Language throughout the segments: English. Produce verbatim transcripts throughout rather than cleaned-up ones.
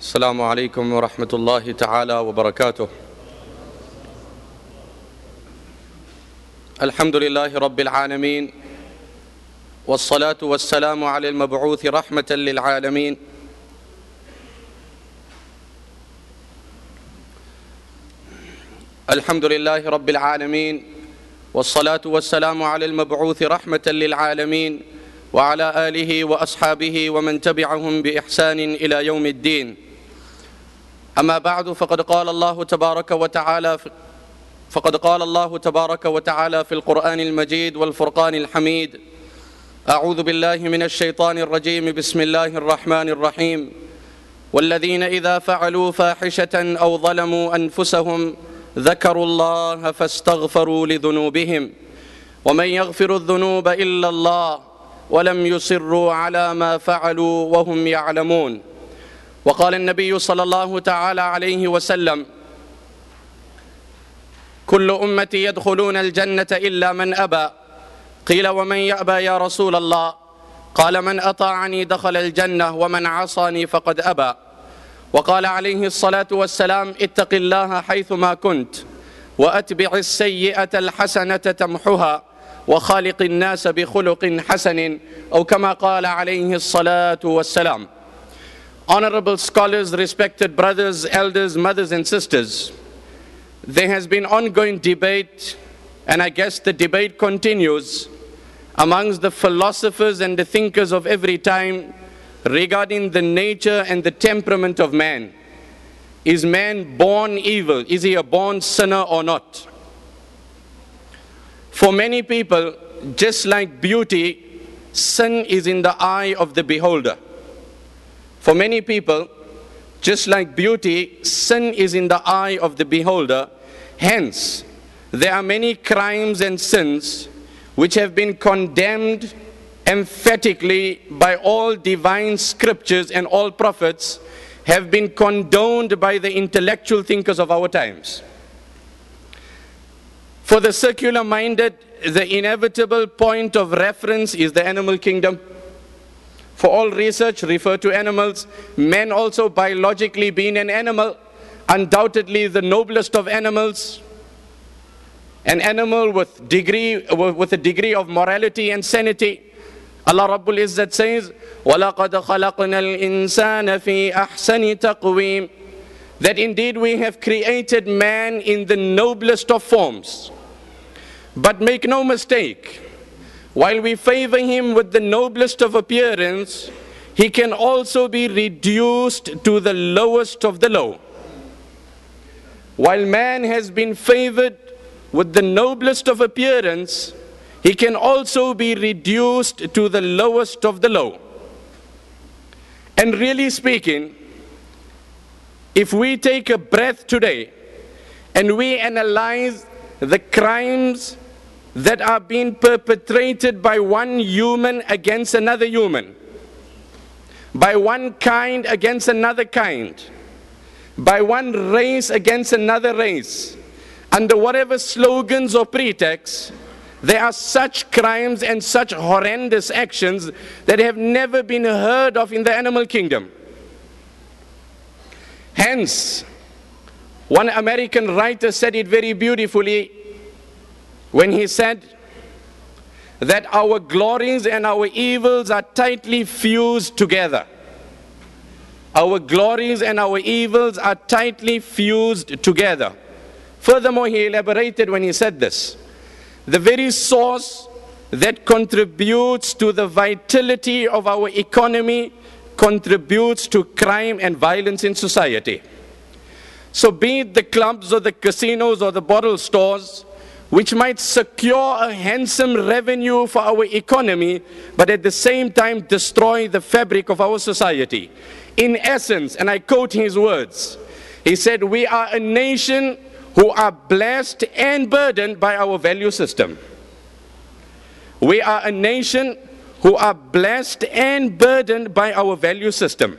السلام عليكم ورحمة الله تعالى وبركاته. الحمد لله رب العالمين، والصلاة والسلام على المبعوث رحمة للعالمين الحمد لله رب العالمين والصلاة والسلام على المبعوث رحمة للعالمين وعلى آله وأصحابه ومن تبعهم بإحسان إلى يوم الدين. أما بعد، فقد قال الله تبارك وتعالى فقد قال الله تبارك وتعالى في القرآن المجيد والفرقان الحميد: أعوذ بالله من الشيطان الرجيم، بسم الله الرحمن الرحيم. والذين إذا فعلوا فاحشة أو ظلموا أنفسهم ذكروا الله فاستغفروا لذنوبهم ومن يغفر الذنوب إلا الله ولم يصروا على ما فعلوا وهم يعلمون. وقال النبي صلى الله تعالى عليه وسلم: كل أمتي يدخلون الجنة إلا من أبى. قيل: ومن يأبى يا رسول الله؟ قال: من أطاعني دخل الجنة ومن عصاني فقد أبى. وقال عليه الصلاة والسلام: اتق الله حيثما كنت وأتبع السيئة الحسنة تمحها وخالق الناس بخلق حسن، أو كما قال عليه الصلاة والسلام. Honorable scholars, respected brothers, elders, mothers and sisters, there has been ongoing debate, and I guess the debate continues amongst the philosophers and the thinkers of every time regarding the nature and the temperament of man. Is man born evil? Is he a born sinner or not? For many people, just like beauty, sin is in the eye of the beholder. For many people, just like beauty, sin is in the eye of the beholder. Hence, there are many crimes and sins which have been condemned emphatically by all divine scriptures, and all prophets have been condoned by the intellectual thinkers of our times. For the secular-minded, the inevitable point of reference is the animal kingdom. For all research, refer to animals. Men also biologically being an animal, undoubtedly the noblest of animals, an animal with degree with a degree of morality and sanity. Allah Rabbul Izzat says, وَلَقَدْ خَلَقْنَا الْإِنسَانَ فِي أَحْسَنِ تَقْوِيمٍ, that indeed we have created man in the noblest of forms. But make no mistake, while we favor him with the noblest of appearance, he can also be reduced to the lowest of the low. While man has been favored with the noblest of appearance, he can also be reduced to the lowest of the low. And really speaking, if we take a breath today and we analyze the crimes that are being perpetrated by one human against another human, by one kind against another kind, by one race against another race, under whatever slogans or pretexts, there are such crimes and such horrendous actions that have never been heard of in the animal kingdom. Hence, one American writer said it very beautifully when he said that our glories and our evils are tightly fused together. Our glories and our evils are tightly fused together. Furthermore, he elaborated when he said this: the very source that contributes to the vitality of our economy contributes to crime and violence in society. So be it the clubs or the casinos or the bottle stores, which might secure a handsome revenue for our economy, but at the same time destroy the fabric of our society. In essence, and I quote his words, he said, we are a nation who are blessed and burdened by our value system. We are a nation who are blessed and burdened by our value system.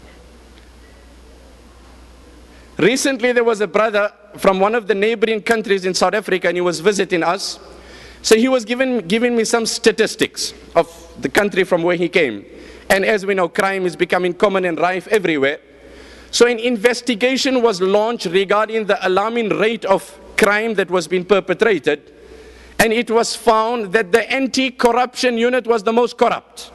Recently, there was a brother from one of the neighboring countries in South Africa, and he was visiting us. So he was giving, giving me some statistics of the country from where he came. And as we know, crime is becoming common and rife everywhere. So an investigation was launched regarding the alarming rate of crime that was being perpetrated, and it was found that the anti-corruption unit was the most corrupt.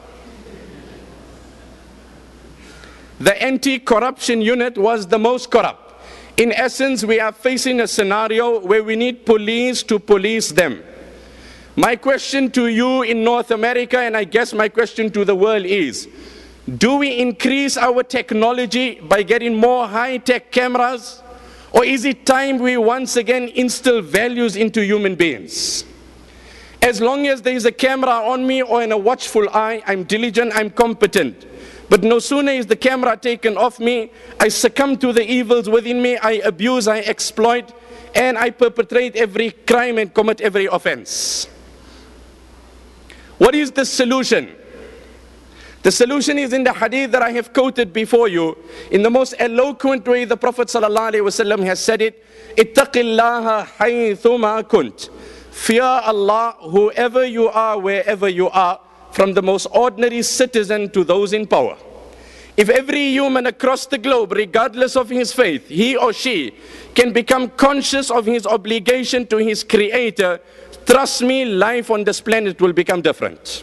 The anti-corruption unit was the most corrupt. In essence, we are facing a scenario where we need police to police them. My question to you in North America, and I guess my question to the world is, do we increase our technology by getting more high-tech cameras? Or is it time we once again instill values into human beings? As long as there is a camera on me or in a watchful eye, I'm diligent, I'm competent. But no sooner is the camera taken off me, I succumb to the evils within me, I abuse, I exploit, and I perpetrate every crime and commit every offense. What is the solution? The solution is in the hadith that I have quoted before you. In the most eloquent way, the Prophet ﷺ has said it, اتَّقِ اللَّهَ حَيْثُمَا كُنْتَ. Fear Allah, whoever you are, wherever you are, from the most ordinary citizen to those in power. If every human across the globe, regardless of his faith, he or she can become conscious of his obligation to his Creator, trust me, life on this planet will become different.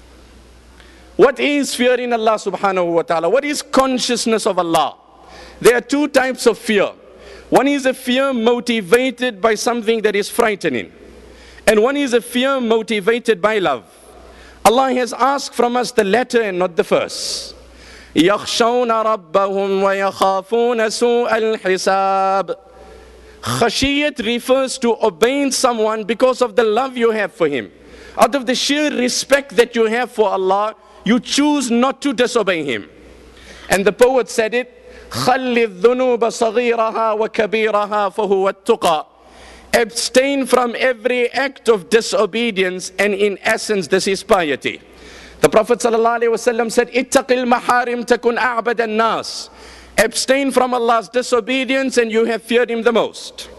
What is fearing Allah subhanahu wa ta'ala? What is consciousness of Allah? There are two types of fear. One is a fear motivated by something that is frightening. And one is a fear motivated by love. Allah has asked from us the latter and not the first. يَخْشَوْنَ رَبَّهُمْ وَيَخَافُونَ سُوءَ الْحِسَابِ. Khashiyat refers to obeying someone because of the love you have for him. Out of the sheer respect that you have for Allah, you choose not to disobey him. And the poet said it, خَلِّ الذُّنُوبَ صَغِيرَهَا وَكَبِيرَهَا فَهُوَ التُّقَى. Abstain from every act of disobedience, and in essence this is piety. The Prophet ﷺ said, اتَّقِ الْمَحَارِمْ تَكُنْ أَعْبَدَ النَّاسِ. Abstain from Allah's disobedience and you have feared him the most.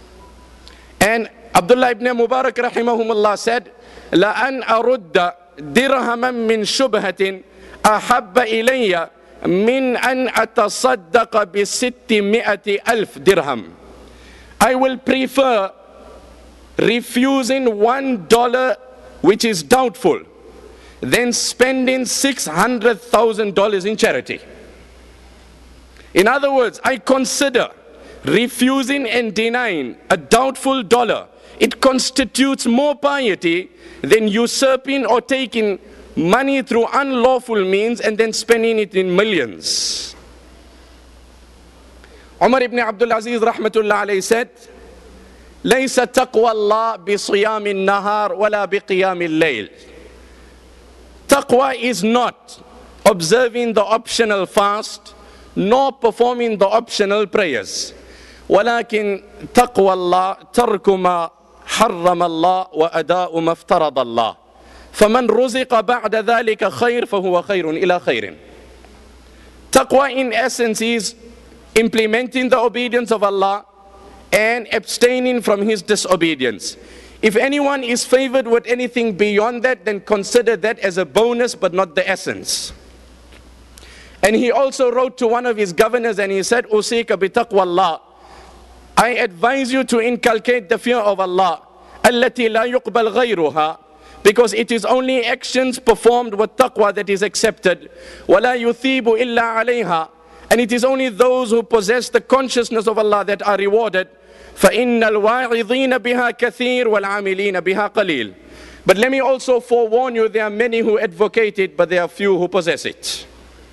And Abdullah ibn Mubarak rahimahumullah said, لَأَنْ أَرُدَّ دِرْهَمًا مِّن شُبْهَةٍ أَحَبَّ إِلَيَّ مِنْ أَنْ أَتَصَدَّقَ بِسِتِّمِائَةِ أَلْفِ dirham. I will prefer refusing one dollar which is doubtful than spending six hundred thousand dollars in charity. In other words, I consider refusing and denying a doubtful dollar, it constitutes more piety than usurping or taking money through unlawful means and then spending it in millions. Umar ibn Abdul Aziz rahmatullah alayhi said, لَيْسَ تَقْوَى اللَّهِ بِصِيَامِ النَّهَارِ وَلَا بِقِيَامِ اللَّيْلِ. Taqwa is not observing the optional fast, nor performing the optional prayers. وَلَكِنْ تَقْوَى اللَّهِ تَرْكُ مَا حَرَّمَ اللَّهِ وَأَدَاءُ مَا افْتَرَضَ اللَّهِ. فَمَنْ رُزِقَ بَعْدَ ذَلِكَ خَيْرٌ فَهُوَ خَيْرٌ إِلَى خَيْرٍ. Taqwa in essence is implementing the obedience of Allah and abstaining from his disobedience. If anyone is favored with anything beyond that, then consider that as a bonus but not the essence. And he also wrote to one of his governors and he said, Usika bi taqwa Allah. I advise you to inculcate the fear of Allah, allati la yuqbal ghayruha, because it is only actions performed with taqwa that is accepted. Wala yuthibu illa alayha. And it is only those who possess the consciousness of Allah that are rewarded. فَإِنَّ الْوَاعِظِينَ بِهَا كَثِيرٌ وَالْعَامِلِينَ بِهَا قَلِيلٌ. But let me also forewarn you, there are many who advocate it, but there are few who possess it.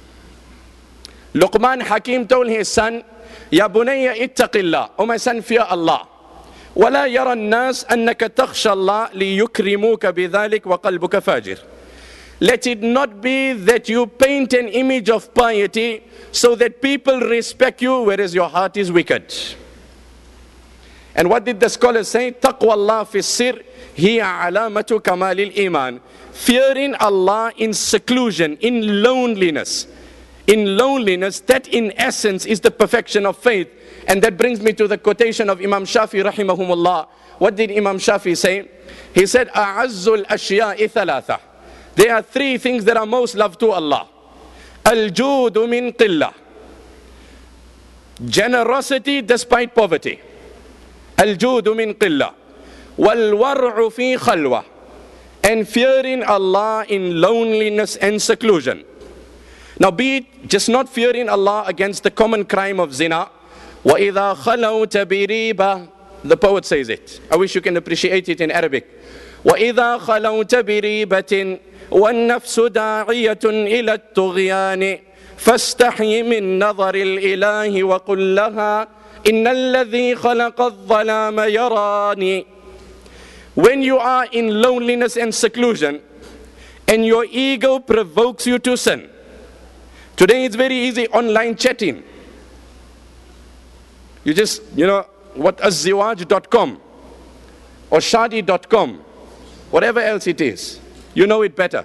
Luqman Hakim told his son, يَا بُنَيَّ اتَّقِ اللَّهِ. O my son, fear Allah. وَلَا يَرَى النَّاسِ أَنَّكَ تَخْشَى اللَّهِ لِيُكْرِمُوكَ بِذَلِكَ وَقَلْبُكَ فَاجِرٌ. Let it not be that you paint an image of piety so that people respect you, whereas your heart is wicked. And what did the scholars say? Taqwa Allah fi sir hiya alamatu kamalil iman. Fearing Allah in seclusion, in loneliness. In loneliness, that in essence is the perfection of faith. And that brings me to the quotation of Imam Shafi rahimahumullah. What did Imam Shafi say? He said, A'azzul ashya'i thalatha. There are three things that are most loved to Allah. Al-judu min qillah. generosity despite poverty. Al-judu min qilla. Wal-war'u fi khalwa. And fearing Allah in loneliness and seclusion. Now be it just not fearing Allah against the common crime of zina. وَإِذَا خَلَوْتَ بِرِيبَةٍ. The poet says it. I wish you can appreciate it in Arabic. وَإِذَا خَلَوْتَ بِرِيبَةٍ وَالنَّفْسُ دَاعِيَةٌ إِلَى الطُّغْيَانِ فَاسْتَحْيِ مِنْ نَظَرِ الْإِلَهِ وَقُلْ لَهَا إِنَّ الَّذِي خَلَقَ الظَّلَامَ يَرَانِي. When you are in loneliness and seclusion, and your ego provokes you to sin. Today it's very easy online chatting. You just, you know, what azziwaj dot com or shadi dot com, whatever else it is, you know it better.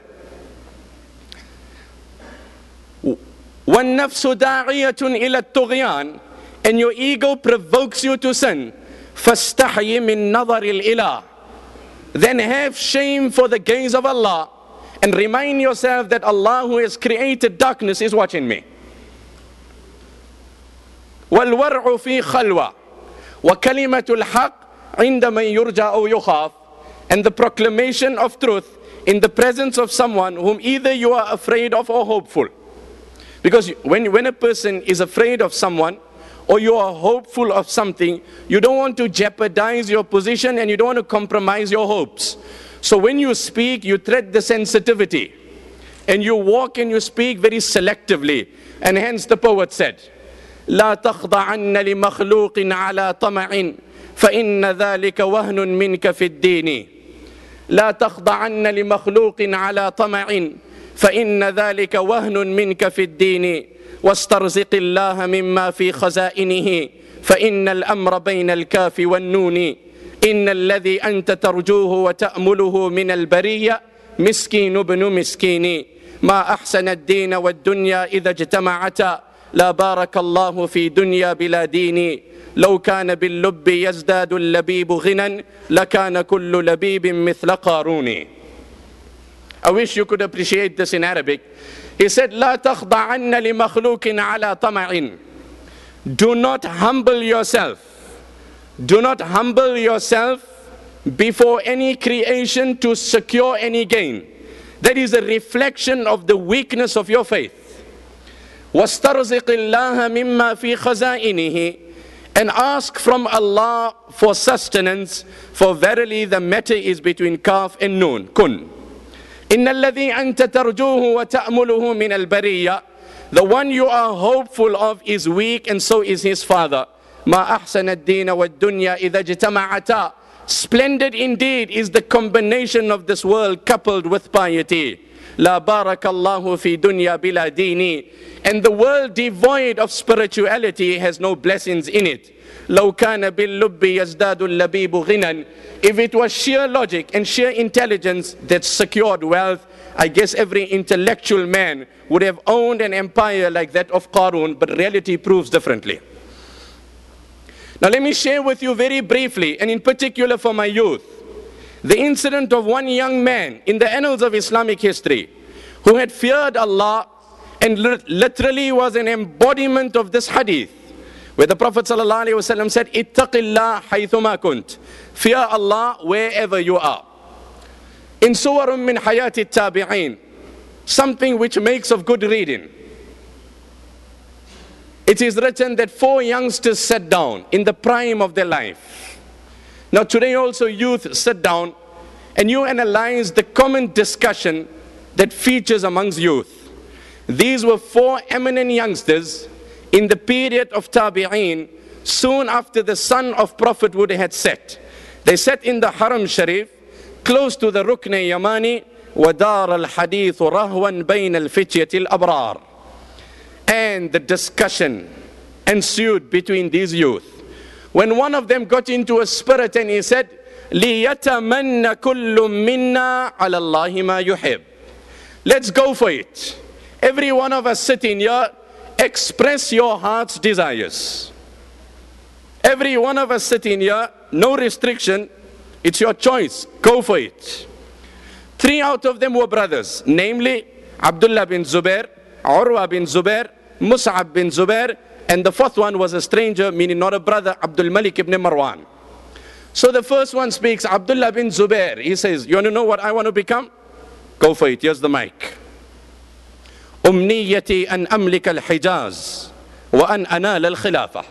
وَالنَّفْسُ دَاعِيَةٌ إِلَى الطُّغْيَانِ. And your ego provokes you to sin. فَاسْتَحْيِ مِنْ نَظَرِ الْإِلَهِ. Then have shame for the gaze of Allah and remind yourself that Allah who has created darkness is watching me. وَالْوَرْعُ فِي خَلْوَةٍ وَكَلِمَةُ الْحَقِّ عِنْدَ مَنْ يُرْجَى أَوْ يُخَافُ. And the proclamation of truth in the presence of someone whom either you are afraid of or hopeful. Because when, when a person is afraid of someone or you are hopeful of something, you don't want to jeopardize your position and you don't want to compromise your hopes. So when you speak, you tread the sensitivity and you walk and you speak very selectively. And hence the poet said, لا تخضعن لمخلوق على طمع فإن ذلك وهن منك في الدين. لا تخضعن لمخلوق على طمع فإن ذلك وهن منك في الدين. واسترزق الله مما في خزائنه فإن الأمر بين الكاف والنون. إن الذي أنت ترجوه وتأمله من البرية مسكين ابن مسكين. ما أحسن الدين والدنيا إذا اجتمعتا لا بارك الله في دنيا بلا دين. لو كان باللب يزداد اللبيب غنى لكان كل لبيب مثل قارون. I wish you could appreciate this in Arabic. He said, لا تخضعن لمخلوق على طمع. Do not humble yourself. Do not humble yourself before any creation to secure any gain. That is a reflection of the weakness of your faith. وَاسْتَرْزِقِ اللَّهَ مِمَّا فِي خَزَائِنِهِ. And ask from Allah for sustenance, for verily the matter is between kaf and noon, kun. إِنَّ الَّذِي أَنْتَ تَرْجُوهُ وَتَأْمُلُهُ مِنَ الْبَرِيَّةِ. The one you are hopeful of is weak and so is his father. مَا أَحْسَنَ الدِّينَ وَالدُّنْيَا إِذَا اجْتَمَعَتَا. Splendid indeed is the combination of this world coupled with piety. La barakallahu fi dunya bila dini. And the world devoid of spirituality has no blessings in it. لو كان باللب يزداد اللبيب غنى. If it was sheer logic and sheer intelligence that secured wealth, I guess every intellectual man would have owned an empire like that of Qarun, but reality proves differently. Now let me share with you very briefly, and in particular for my youth, the incident of one young man in the annals of Islamic history who had feared Allah and literally was an embodiment of this hadith, where the Prophet ﷺ said, Ittaqillah haythuma kunt. Fear Allah wherever you are. In Suwarun min Hayati Tabi'een, something which makes of good reading, it is written that four youngsters sat down in the prime of their life. Now today also youth sit down and you analyze the common discussion that features amongst youth. These were four eminent youngsters in the period of Tabi'een, soon after the son of Prophethood had set. They sat in the Haram Sharif, close to the Rukn Yamani, وَدَارَ الْحَدِيثُ رَهْوًا بَيْنَ الْفِتْيَةِ الْأَبْرَارِ. And the discussion ensued between these youth. When one of them got into a spirit and he said, لِيَتَمَنَّ كُلُّ مِنَّا عَلَى اللَّهِ مَا يُحِبُّ. Let's go for it. Every one of us sitting here, express your heart's desires. Every one of us sitting here, no restriction, it's your choice, go for it. Three out of them were brothers, namely Abdullah bin Zubair, Urwa bin Zubair, Mus'ab bin Zubair, And the fourth one was a stranger, meaning not a brother, Abdul Malik ibn Marwan. So the first one speaks, Abdullah bin Zubair. He says, you want to know what I want to become? Go for it, here's the mic. أمنيتي أن أملك الحجاز وأن أنال الخلافة.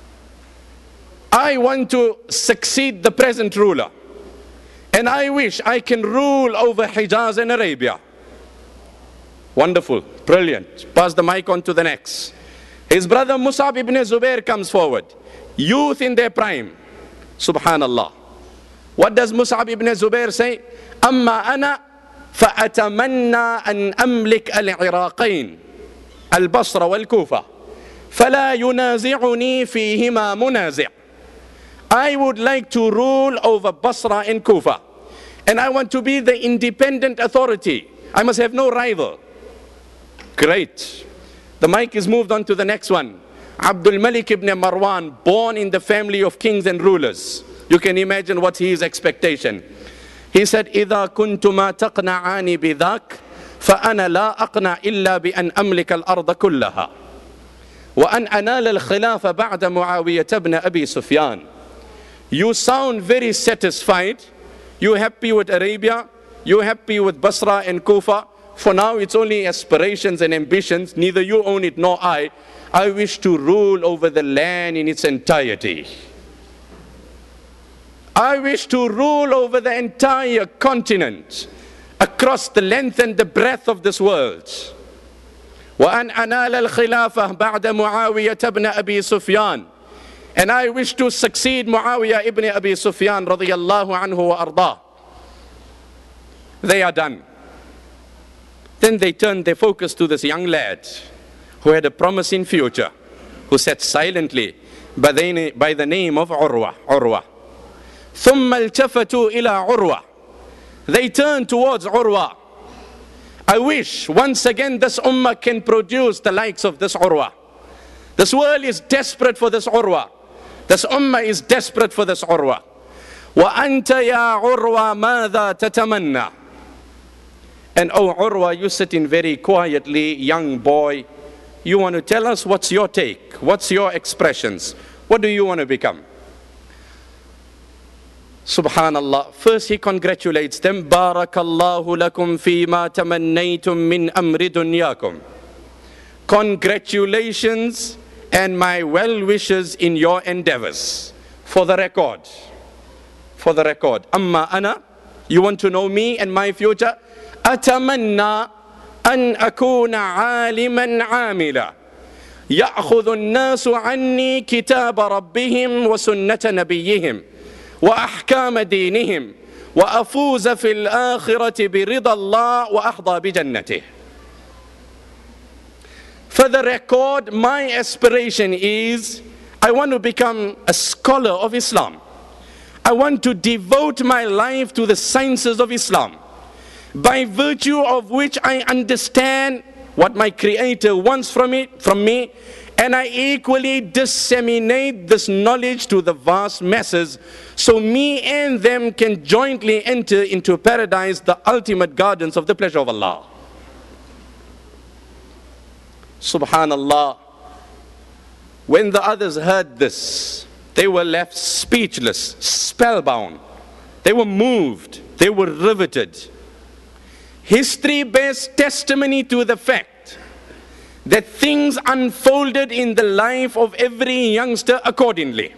I want to succeed the present ruler. And I wish I can rule over Hijaz and Arabia. Wonderful, brilliant. Pass the mic on to the next. His brother Mus'ab ibn Zubair comes forward. Youth in their prime. Subhanallah. What does Mus'ab ibn Zubair say? أما أنا فأتمنى أن أملك العراقين البصرة والكوفة فلا ينازعني فيهما منازع. I would like to rule over Basra and Kufa. And I want to be the independent authority. I must have no rival. Great. The mic is moved on to the next one. Abdul Malik ibn Marwan, born in the family of kings and rulers. You can imagine what his expectation. He said, إِذَا كُنْتُمَا تَقْنَعَانِ بِذَاكَ فَأَنَا لَا أَقْنَعْ إِلَّا بِأَنْ أَمْلِكَ الْأَرْضَ كُلَّهَا وَأَنْ أَنَالَ الْخِلَافَ بَعْدَ مُعَاوِيَةَ بْنَ أَبِي سُفْيَانَ. You sound very satisfied. You're happy with Arabia. You're happy with Basra and Kufa. For now, it's only aspirations and ambitions. Neither you own it nor I. I wish to rule over the land in its entirety. I wish to rule over the entire continent, across the length and the breadth of this world. وَأَنْ أَنَالَ الْخِلَافَةَ بَعْدَ مُعَاوِيَةَ بْنَ أَبِي سُفْيَانَ. And I wish to succeed Muawiyah ibn Abi Sufyan radiyallahu anhu wa arda. They are done. Then they turned their focus to this young lad who had a promising future, who sat silently by the, by the name of Urwa. Urwa. ثُمَّ الْتَفَتُوا إِلَىٰ عُرْوَةٍ. They turned towards Urwa. I wish once again this ummah can produce the likes of this Urwa. This world is desperate for this Urwa. This ummah is desperate for this Urwa. وَأَنْتَ يَا عُرْوَى مَاذَا تَتَمَنَّى. And oh Urwa, you sitting very quietly, young boy. You want to tell us what's your take? What's your expressions? What do you want to become? Subhanallah. First he congratulates them. Barakallahu lakum fima tamannaytum min amri dunyakum. Congratulations and my well wishes in your endeavors. For the record. For the record. Amma ana. You want to know me and my future? Atamanna an akuna aliman amila. يأخذ الناس عني كتاب ربهم وسنة نبيهم وأحكام دينهم وأفوز في الآخرة برضا الله وأحظى بجنته. For the record, my aspiration is, I want to become a scholar of Islam. I want to devote my life to the sciences of Islam, by virtue of which I understand what my Creator wants from it, from me, and I equally disseminate this knowledge to the vast masses, so me and them can jointly enter into paradise, the ultimate gardens of the pleasure of Allah. Subhanallah. When the others heard this, they were left speechless, spellbound. They were moved. They were riveted. History bears testimony to the fact that things unfolded in the life of every youngster accordingly.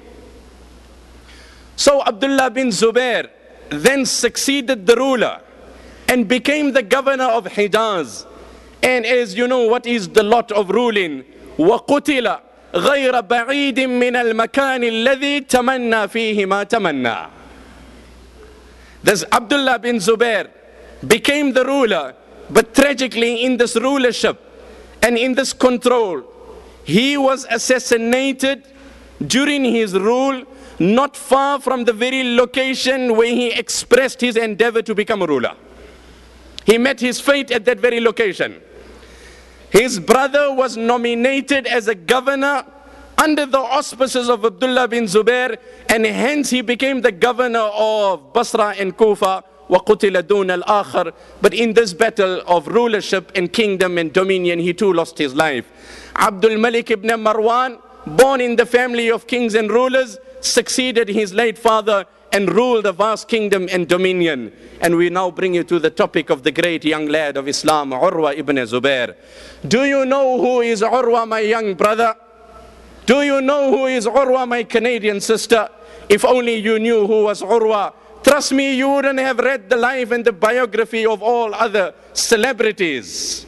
So Abdullah bin Zubair then succeeded the ruler and became the governor of Hijaz. And as you know, what is the lot of ruling? وَقُتِلَ غَيْرَ بَعِيدٍ مِّنَ الْمَكَانِ الَّذِي تَمَنَّى فِيهِ مَا تَمَنَّى. This Abdullah bin Zubair became the ruler, but tragically in this rulership and in this control, he was assassinated during his rule, not far from the very location where he expressed his endeavor to become a ruler. He met his fate at that very location. His brother was nominated as a governor under the auspices of Abdullah bin Zubair, and hence he became the governor of Basra and Kufa. وَقُتِلَ دُونَ الْآخَرِ. But in this battle of rulership and kingdom and dominion, he too lost his life. Abdul Malik ibn Marwan born in the family of kings and rulers, succeeded his late father and ruled a vast kingdom and dominion. And we now bring you to the topic of the great young lad of Islam, Urwa ibn Zubair. Do you know who is Urwa, my young brother? Do you know who is Urwa, my Canadian sister? If only you knew who was Urwa, trust me, you wouldn't have read the life and the biography of all other celebrities.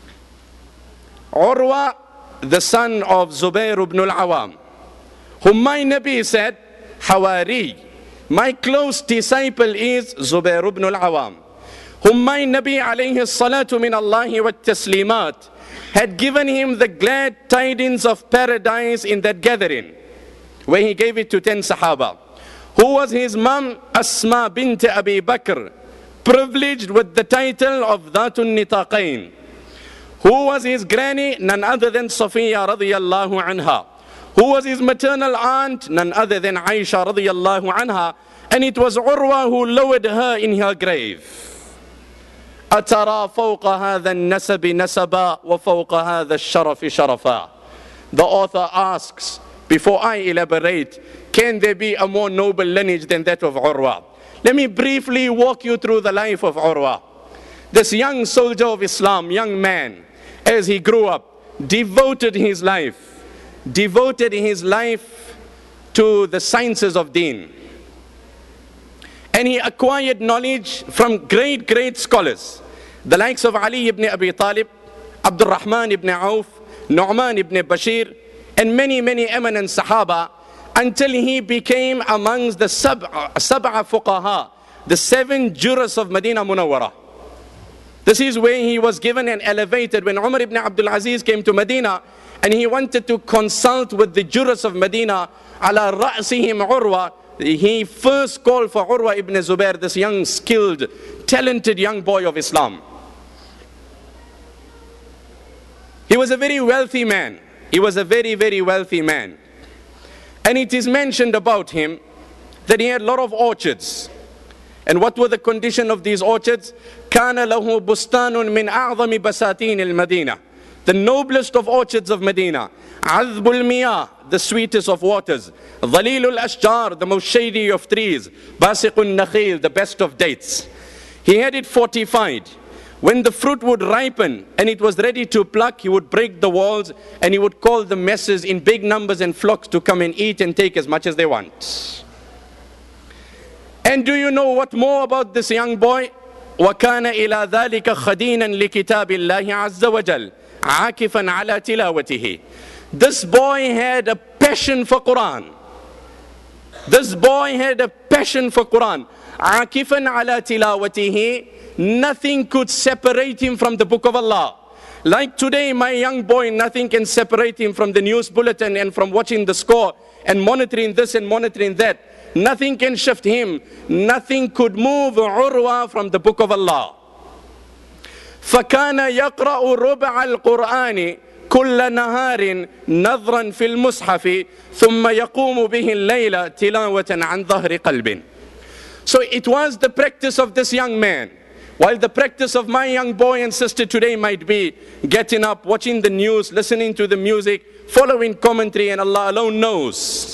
Urwa, the son of Zubair ibn al-Awam, whom my Nabi said, Hawari, my close disciple is Zubair ibn al-Awam, whom my Nabi alayhi salatu min Allahi wa taslimat had given him the glad tidings of paradise in that gathering, where he gave it to ten Sahaba. Who was his mom? Asma bint Abi Bakr, privileged with the title of Dhatun Nitaqain. Who was his granny? None other than Safiya radiyallahu anha. Who was his maternal aunt? None other than Aisha radiyallahu anha. And it was Urwa who lowered her in her grave. أترى فوق هذا النسب نسبا وفوق هذا الشرف شرفا. The author asks, before I elaborate, can there be a more noble lineage than that of Urwa? Let me briefly walk you through the life of Urwa. This young soldier of Islam, young man, as he grew up, devoted his life, devoted his life to the sciences of deen. And he acquired knowledge from great, great scholars, the likes of Ali ibn Abi Talib, Abdul Rahman ibn Auf, Nu'man ibn Bashir, and many, many eminent Sahaba, until he became amongst the Sab'a, Sab'a Fuqaha, the seven jurists of Medina Munawwara. This is where he was given and elevated when Umar ibn Abdul Aziz came to Medina and he wanted to consult with the jurists of Medina, ala ra'sihim Urwa. He first called for Urwa ibn Zubair, this young, skilled, talented young boy of Islam. He was a very wealthy man. He was a very, very wealthy man. And it is mentioned about him that he had a lot of orchards. And what were the condition of these orchards? كَانَ لَهُ بُسْتَانٌ مِنْ أَعْظَمِ بَسَاتِينِ الْمَدِينَةِ. The noblest of orchards of Medina. عَذْبُ الْمِيَاهِ, the sweetest of waters. ظَلِيلُ الْأَشْجَارِ, the most shady of trees. بَاسِقُ النَّخِيلِ, the best of dates. He had it fortified. When the fruit would ripen and it was ready to pluck, he would break the walls and he would call the masses in big numbers and flocks to come and eat and take as much as they want. And do you know what more about this young boy? وَكَانَ إِلَى ذَلِكَ خَدِينًا لِكِتَابِ اللَّهِ عَزَّ وَجَلَّ عَاكِفًا عَلَى تِلَاوَتِهِ. This boy had a passion for Quran. This boy had a passion for Quran. عَاكِفًا عَلَى تِلَاوَتِهِ. Nothing could separate him from the book of Allah. Like today, my young boy, nothing can separate him from the news bulletin and from watching the score and monitoring this and monitoring that. Nothing can shift him. Nothing could move Urwa from the book of Allah. فَكَانَ يَقْرَأُ رُبْعَ الْقُرْآنِ كُلَّ نَهَارٍ نَظْرًا فِي الْمُصْحَفِ ثُمَّ يَقُومُ بِهِ اللَّيْلَ تِلَاوَةً عَنْ ظَهْرِ قَلْبٍ. So it was the practice of this young man. While the practice of my young boy and sister today might be getting up, watching the news, listening to the music, following commentary, and Allah alone knows.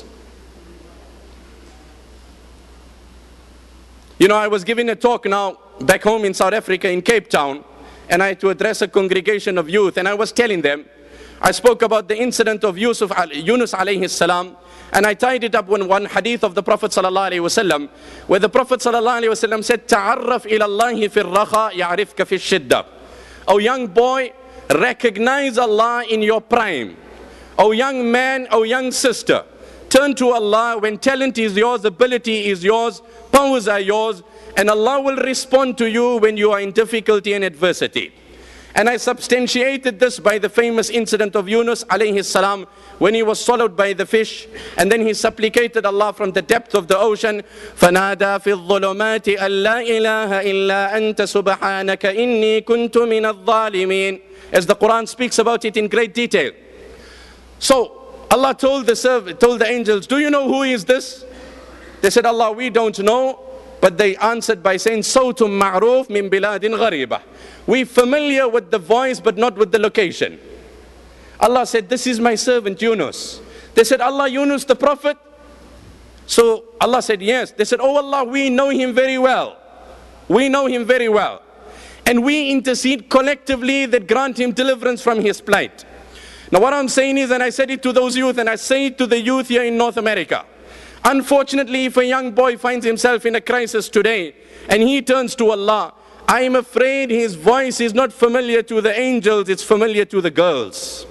You know, I was giving a talk now back home in South Africa, in Cape Town, and I had to address a congregation of youth, and I was telling them, I spoke about the incident of Yusuf, Yunus alayhi salam, and I tied it up with one hadith of the Prophet sallallahu alaihi wasallam, where the Prophet sallallahu alaihi wasallam said, "Ta'arraf ila Allahi fi ar-rakha ya'rifka fi ash-shidda." O young boy, recognize Allah in your prime. O young man, O young sister, turn to Allah when talent is yours, ability is yours, powers are yours, and Allah will respond to you when you are in difficulty and adversity. And I substantiated this by the famous incident of Yunus alayhi salam, when he was swallowed by the fish, and then he supplicated Allah from the depth of the ocean, فَنَادَى فِي الظُّلُمَاتِ أَن لَا إِلَهَ إِلَّا أَنْتَ سُبْحَانَكَ إِنِّي كُنْتُ مِنَ الظَّالِمِينَ. As the Quran speaks about it in great detail. So Allah told the servant, told the angels, do you know who is this? They said, Allah, we don't know. But they answered by saying, Sawtum ma'roof min biladin gharibah. We familiar with the voice but not with the location. Allah said, this is my servant Yunus. They said, Allah, Yunus the prophet? So Allah said, yes. They said, oh Allah, we know him very well. We know him very well. And we intercede collectively that grant him deliverance from his plight. Now what I'm saying is, and I said it to those youth, and I say it to the youth here in North America. Unfortunately, if a young boy finds himself in a crisis today, and he turns to Allah, I am afraid his voice is not familiar to the angels, it's familiar to the girls.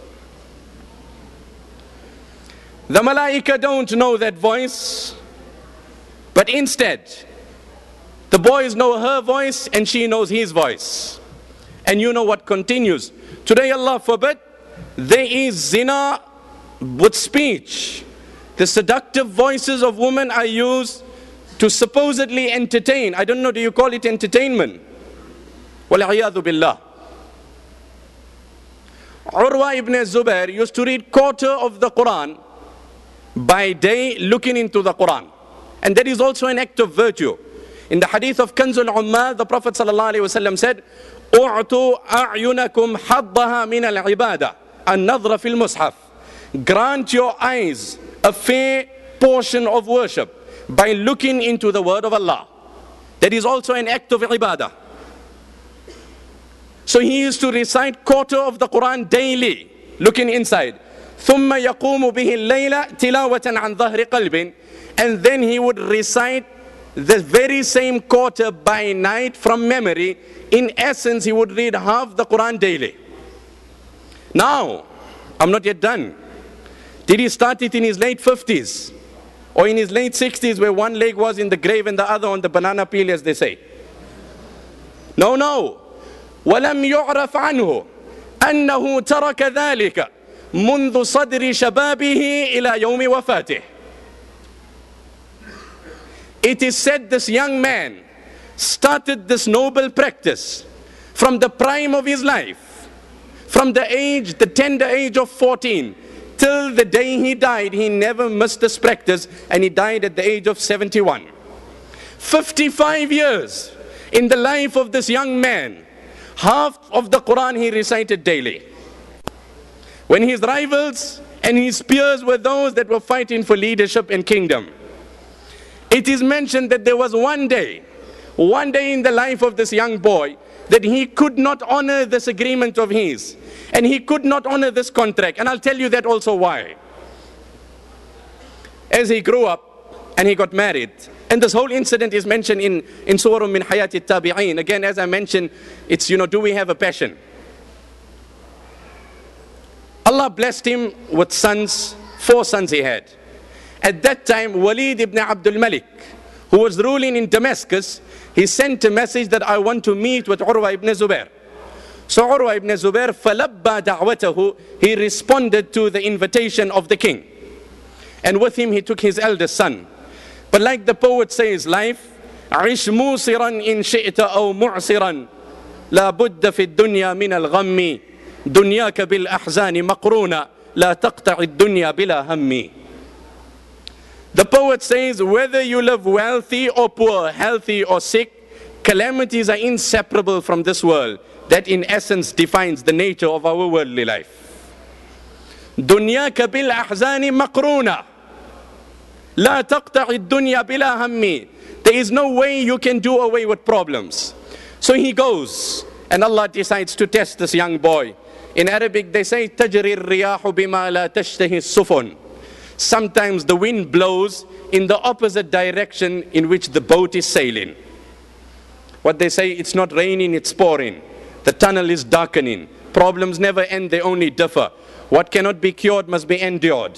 The malaika don't know that voice, but instead, the boys know her voice and she knows his voice. And you know what continues. Today, Allah forbid, there is zina with speech. The seductive voices of women are used to supposedly entertain. I don't know, do you call it entertainment? Wal-'iyadhu billah. Urwa ibn Zubair used to read quarter of the Quran by day, looking into the Quran. And that is also an act of virtue. In the hadith of Kanzul Ummal, the Prophet ﷺ said, "U'tu a'yunakum haddaha min al-ibadah, an-nadhra fil mushaf." Grant your eyes a fair portion of worship by looking into the word of Allah. That is also an act of ibadah. So he used to recite quarter of the Quran daily, looking inside. ثُمَّ يَقُومُ بِهِ اللَّيْلَ تِلَاوَةً عَنْ ظَهْرِ قَلْبٍ. And then he would recite the very same quarter by night from memory. In essence, he would read half the Quran daily. Now, I'm not yet done. Did he start it in his late fifties? Or in his late sixties, where one leg was in the grave and the other on the banana peel, as they say? No, no. وَلَمْ يُعْرَفْ عَنْهُ أَنَّهُ تَرَكَ ذَلِكَ مُنذُ صَدْرِ شَبَابِهِ إِلَى يَوْمِ وَفَاتِهِ. It is said this young man started this noble practice from the prime of his life, from the age, the tender age of fourteen, till the day he died. He never missed this practice, and he died at the age of seventy-one. fifty-five years in the life of this young man. Half of the Quran he recited daily. When his rivals and his peers were those that were fighting for leadership and kingdom. It is mentioned that there was one day, one day in the life of this young boy, that he could not honor this agreement of his. And he could not honor this contract. And I'll tell you that also why. As he grew up and he got married, and this whole incident is mentioned in, in Surah Min Hayati Tabi'een. Again, as I mentioned, it's, you know, do we have a passion? Allah blessed him with sons, four sons he had. At that time, Walid ibn Abdul Malik, who was ruling in Damascus, he sent a message that I want to meet with Urwa ibn Zubair. So Urwa ibn Zubair, فَلَبَّى دَعْوَتَهُ, he responded to the invitation of the king. And with him he took his eldest son. But like the poet says, life, عِشْ مُوسِرًا إِن شِئْتَ أَوْ مُعْسِرًا لَا بُدَّ فِي الدُّنْيَا مِنَ الْغَمِّ دُنْيَاكَ بِالْأَحْزَانِ مَقْرُونَ لَا تَقْطَعِ الدُّنْيَا بِلَا هَمِّ. The poet says, whether you live wealthy or poor, healthy or sick, calamities are inseparable from this world. That in essence defines the nature of our worldly life. دُنْيَاكَ بِالْأَحْزَانِ مَقْرُونَ لَا تَقْطَعِ الدُّنْيَا بِلَا هَمِّ. There is no way you can do away with problems. So he goes, and Allah decides to test this young boy. In Arabic they say, تَجْرِي الرِّيَاحُ بِمَا لَا تَشْتَهِ السُّفُنُ. Sometimes the wind blows in the opposite direction in which the boat is sailing. What they say, it's not raining, it's pouring. The tunnel is darkening. Problems never end, they only differ. What cannot be cured must be endured.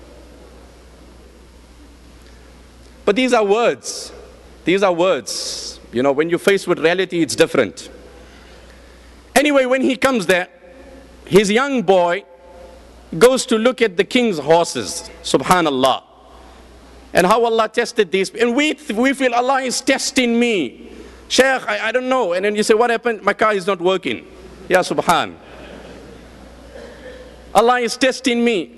But these are words. These are words. You know, when you're faced with reality, it's different. Anyway, when he comes there, his young boy goes to look at the king's horses. Subhanallah. And how Allah tested these. And we, we feel Allah is testing me. Shaykh, I, I don't know. And then you say, what happened? My car is not working. Ya Subhan. Allah is testing me.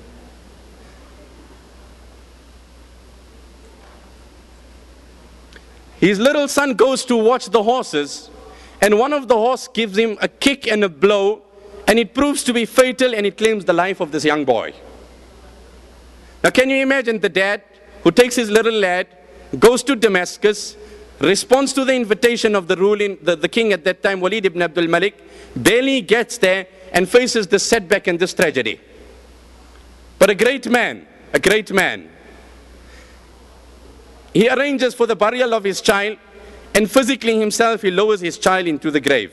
His little son goes to watch the horses, and one of the horses gives him a kick and a blow, and it proves to be fatal, and it claims the life of this young boy. Now can you imagine the dad who takes his little lad, goes to Damascus, responds to the invitation of the ruling, the, the king at that time, Walid ibn Abdul Malik, barely gets there and faces this setback and this tragedy. But a great man, a great man, he arranges for the burial of his child, and physically himself he lowers his child into the grave.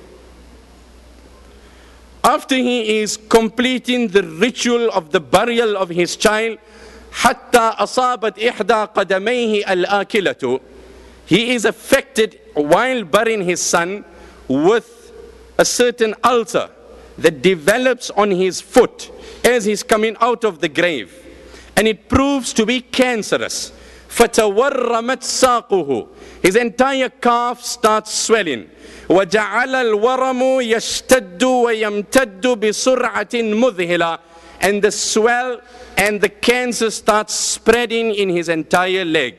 After he is completing the ritual of the burial of his child, حتى أصابت إحدى قدميه الآكلة, he is affected while burying his son with a certain ulcer that develops on his foot as he's coming out of the grave, and it proves to be cancerous. فَتَوَرَّمَتْ سَاقُهُ, his entire calf starts swelling. وَجَعَلَ الْوَرَمُ يَشْتَدُّ وَيَمْتَدُّ بِسُرْعَةٍ مُذْهِلَةٍ, and the swell and the cancer starts spreading in his entire leg.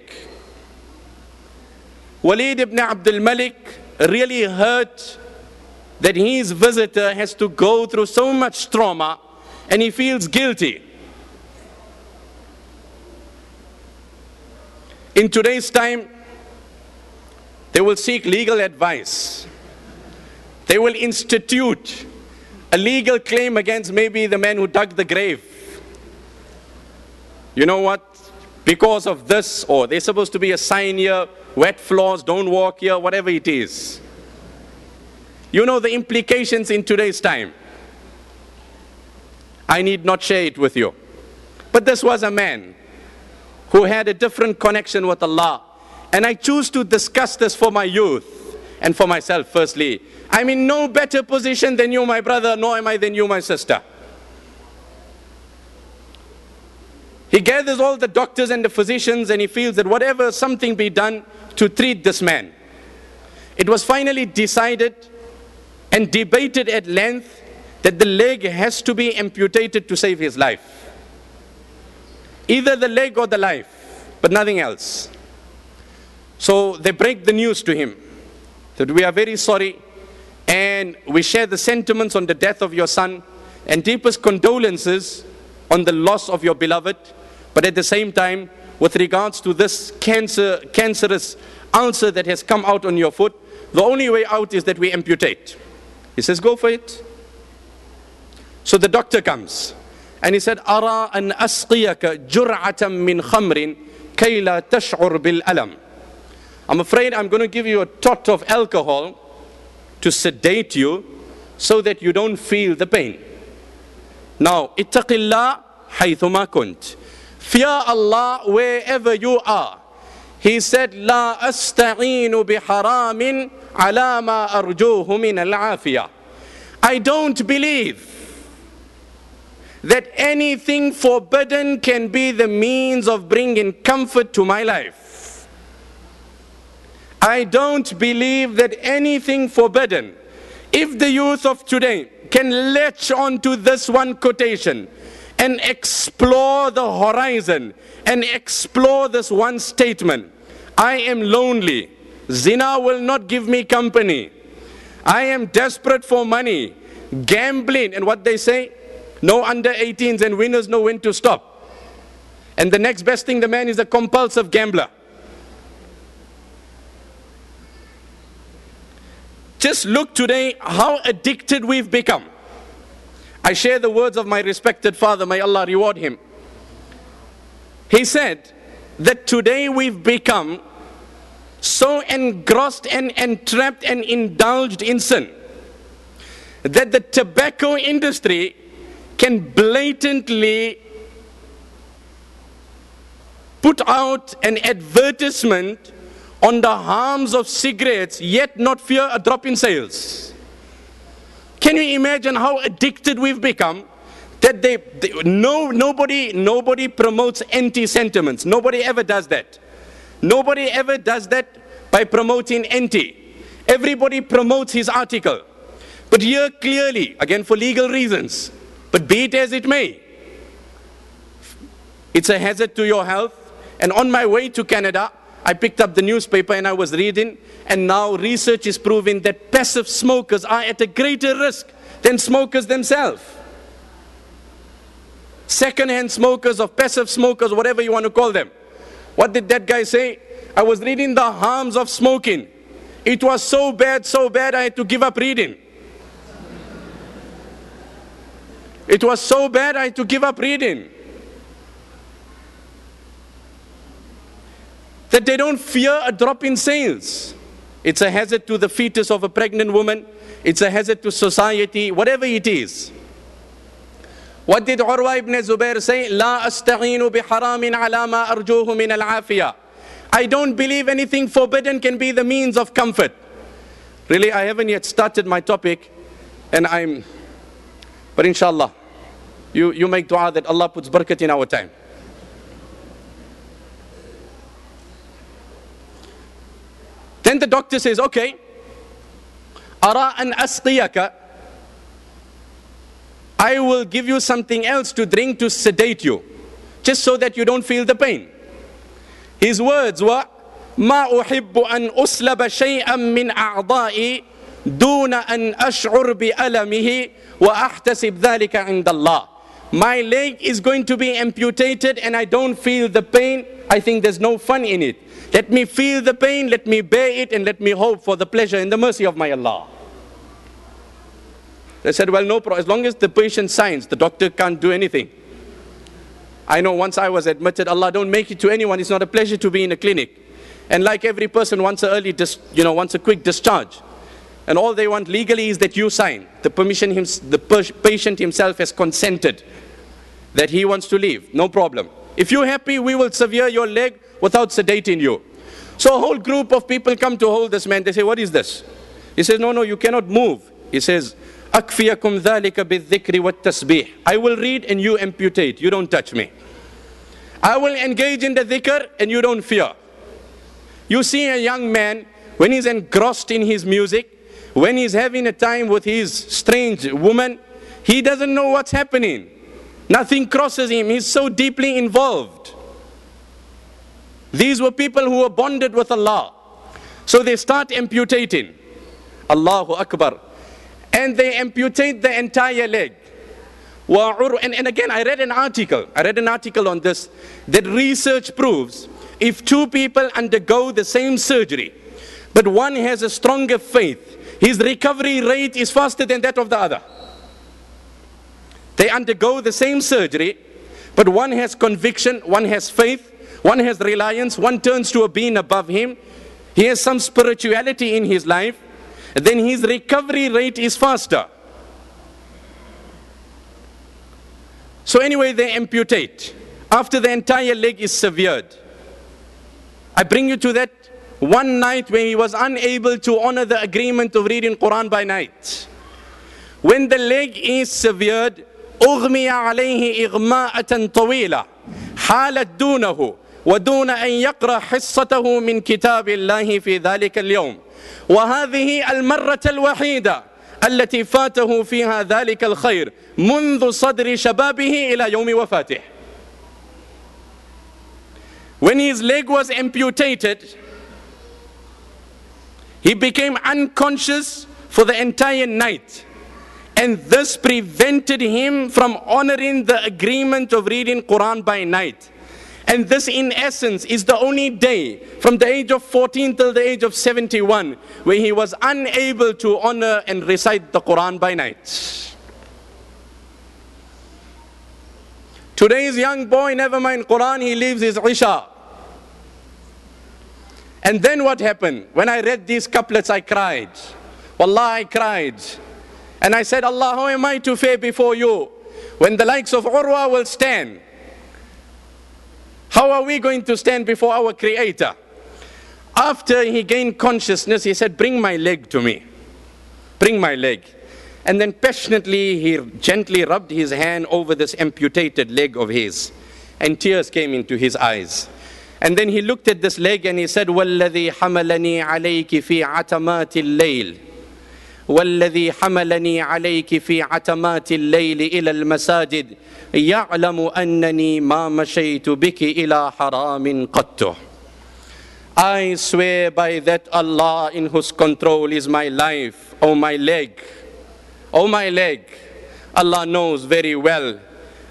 Walid ibn Abdul Malik really hurt that his visitor has to go through so much trauma, and he feels guilty. In today's time, they will seek legal advice. They will institute a legal claim against maybe the man who dug the grave. You know what? Because of this, or there's supposed to be a sign here, wet floors, don't walk here, whatever it is. You know the implications in today's time. I need not share it with you. But this was a man who had a different connection with Allah. And I choose to discuss this for my youth and for myself firstly. I'm in no better position than you, my brother, nor am I than you, my sister. He gathers all the doctors and the physicians, and he feels that whatever something be done to treat this man. It was finally decided and debated at length that the leg has to be amputated to save his life. Either the leg or the life, but nothing else. So they break the news to him that we are very sorry, and we share the sentiments on the death of your son and deepest condolences on the loss of your beloved. But at the same time, with regards to this cancer, cancerous ulcer that has come out on your foot, the only way out is that we amputate. He says, go for it. So the doctor comes. And he said, أَرَى أَنْ أَسْقِيَكَ جُرْعَةً مِّنْ خَمْرٍ كَيْ لَا تَشْعُرْ بِالْأَلَمِ. I'm afraid I'm going to give you a tot of alcohol to sedate you so that you don't feel the pain. Now, اتق الله حيثما كنت. Fear Allah wherever you are. He said, لا أستعين بحرام على ما أرجوه من العافية. I don't believe that anything forbidden can be the means of bringing comfort to my life. I don't believe that anything forbidden, if the youth of today can latch on to this one quotation and explore the horizon and explore this one statement, I am lonely, zina will not give me company, I am desperate for money, gambling, and what they say, no under eighteens and winners know when to stop. And the next best thing, the man is a compulsive gambler. Just look today how addicted we've become. I share the words of my respected father, may Allah reward him. He said that today we've become so engrossed and entrapped and indulged in sin that the tobacco industry can blatantly put out an advertisement on the harms of cigarettes, yet not fear a drop in sales. Can you imagine how addicted we've become? That they, they no, nobody, nobody promotes anti-sentiments. Nobody ever does that. Nobody ever does that by promoting anti. Everybody promotes his article. But here clearly, again for legal reasons, but be it as it may, it's a hazard to your health. And on my way to Canada, I picked up the newspaper and I was reading, and now research is proving that passive smokers are at a greater risk than smokers themselves. second-hand smokers, of passive smokers, whatever you want to call them. What did that guy say? I was reading the harms of smoking. It was so bad, so bad, I had to give up reading. It was so bad, I had to give up reading. That they don't fear a drop in sales. It's a hazard to the fetus of a pregnant woman. It's a hazard to society, whatever it is. What did Urwa ibn Zubair say? لا أستعين بحرام على ما أرجوه من العافية. I don't believe anything forbidden can be the means of comfort. Really, I haven't yet started my topic, and I'm, but inshallah, you, you make dua that Allah puts barakat in our time. Then the doctor says, okay, أرى أن أسقيك, I will give you something else to drink to sedate you, just so that you don't feel the pain. His words were, ما أحب أن أسلب شيئا من أعضائي دون أن أشعر بألمه وأحتسب ذلك عند الله. My leg is going to be amputated and I don't feel the pain. I think there's no fun in it. Let me feel the pain, let me bear it, and let me hope for the pleasure and the mercy of my Allah. They said, well, no problem. As long as the patient signs, the doctor can't do anything. I know once I was admitted, Allah don't make it to anyone. It's not a pleasure to be in a clinic. And like every person wants a early, dis, you know, wants a quick discharge. And all they want legally is that you sign. The permission, him, the patient himself has consented that he wants to leave. No problem. If you're happy, we will sever your leg without sedating you. So a whole group of people come to hold this man. They say, what is this? He says, no, no, you cannot move. He says, أكفيكم ذلك بالذكر والتسبيح. I will read and you amputate. You don't touch me. I will engage in the dhikr and you don't fear. You see a young man, when he's engrossed in his music, when he's having a time with his strange woman, he doesn't know what's happening. Nothing crosses him. He's so deeply involved. These were people who were bonded with Allah. So they start amputating. Allahu Akbar. And they amputate the entire leg. And, and again, I read an article. I read an article on this. That research proves if two people undergo the same surgery, but one has a stronger faith, his recovery rate is faster than that of the other. They undergo the same surgery, but one has conviction, one has faith, one has reliance, one turns to a being above him. He has some spirituality in his life, then his recovery rate is faster. So anyway, they amputate. After the entire leg is severed, I bring you to that one night when he was unable to honor the agreement of reading Quran by night. When the leg is severed, أغمي عليه إغماءة طويلة حالت دونه ودون أن يقرأ حصته من كتاب الله في ذلك اليوم وهذه المرة الوحيدة التي فاته فيها ذلك الخير منذ صدر شبابه إلى يوم وفاته. When his leg was amputated, he became unconscious for the entire night. And this prevented him from honoring the agreement of reading Quran by night. And this in essence is the only day from the age of fourteen till the age of seventy-one where he was unable to honor and recite the Quran by night. Today's young boy, never mind Quran, he leaves his Isha. And then what happened? When I read these couplets, I cried. Wallah, I cried. And I said, Allah, how am I to fare before you when the likes of Urwa will stand? How are we going to stand before our Creator? After he gained consciousness, he said, bring my leg to me. Bring my leg. And then passionately, he gently rubbed his hand over this amputated leg of his. And tears came into his eyes. And then he looked at this leg and he said, وَالَّذِي حَمَلَنِي عَلَيْكِ فِي عَتَمَاتِ اللَّيْلِ والذي حملني عليك في عتمات الليل إلى المساجد يعلم أنني ما مشيت بك إلى حرام قط. I swear by that Allah in whose control is my life, oh my leg, oh my leg. Allah knows very well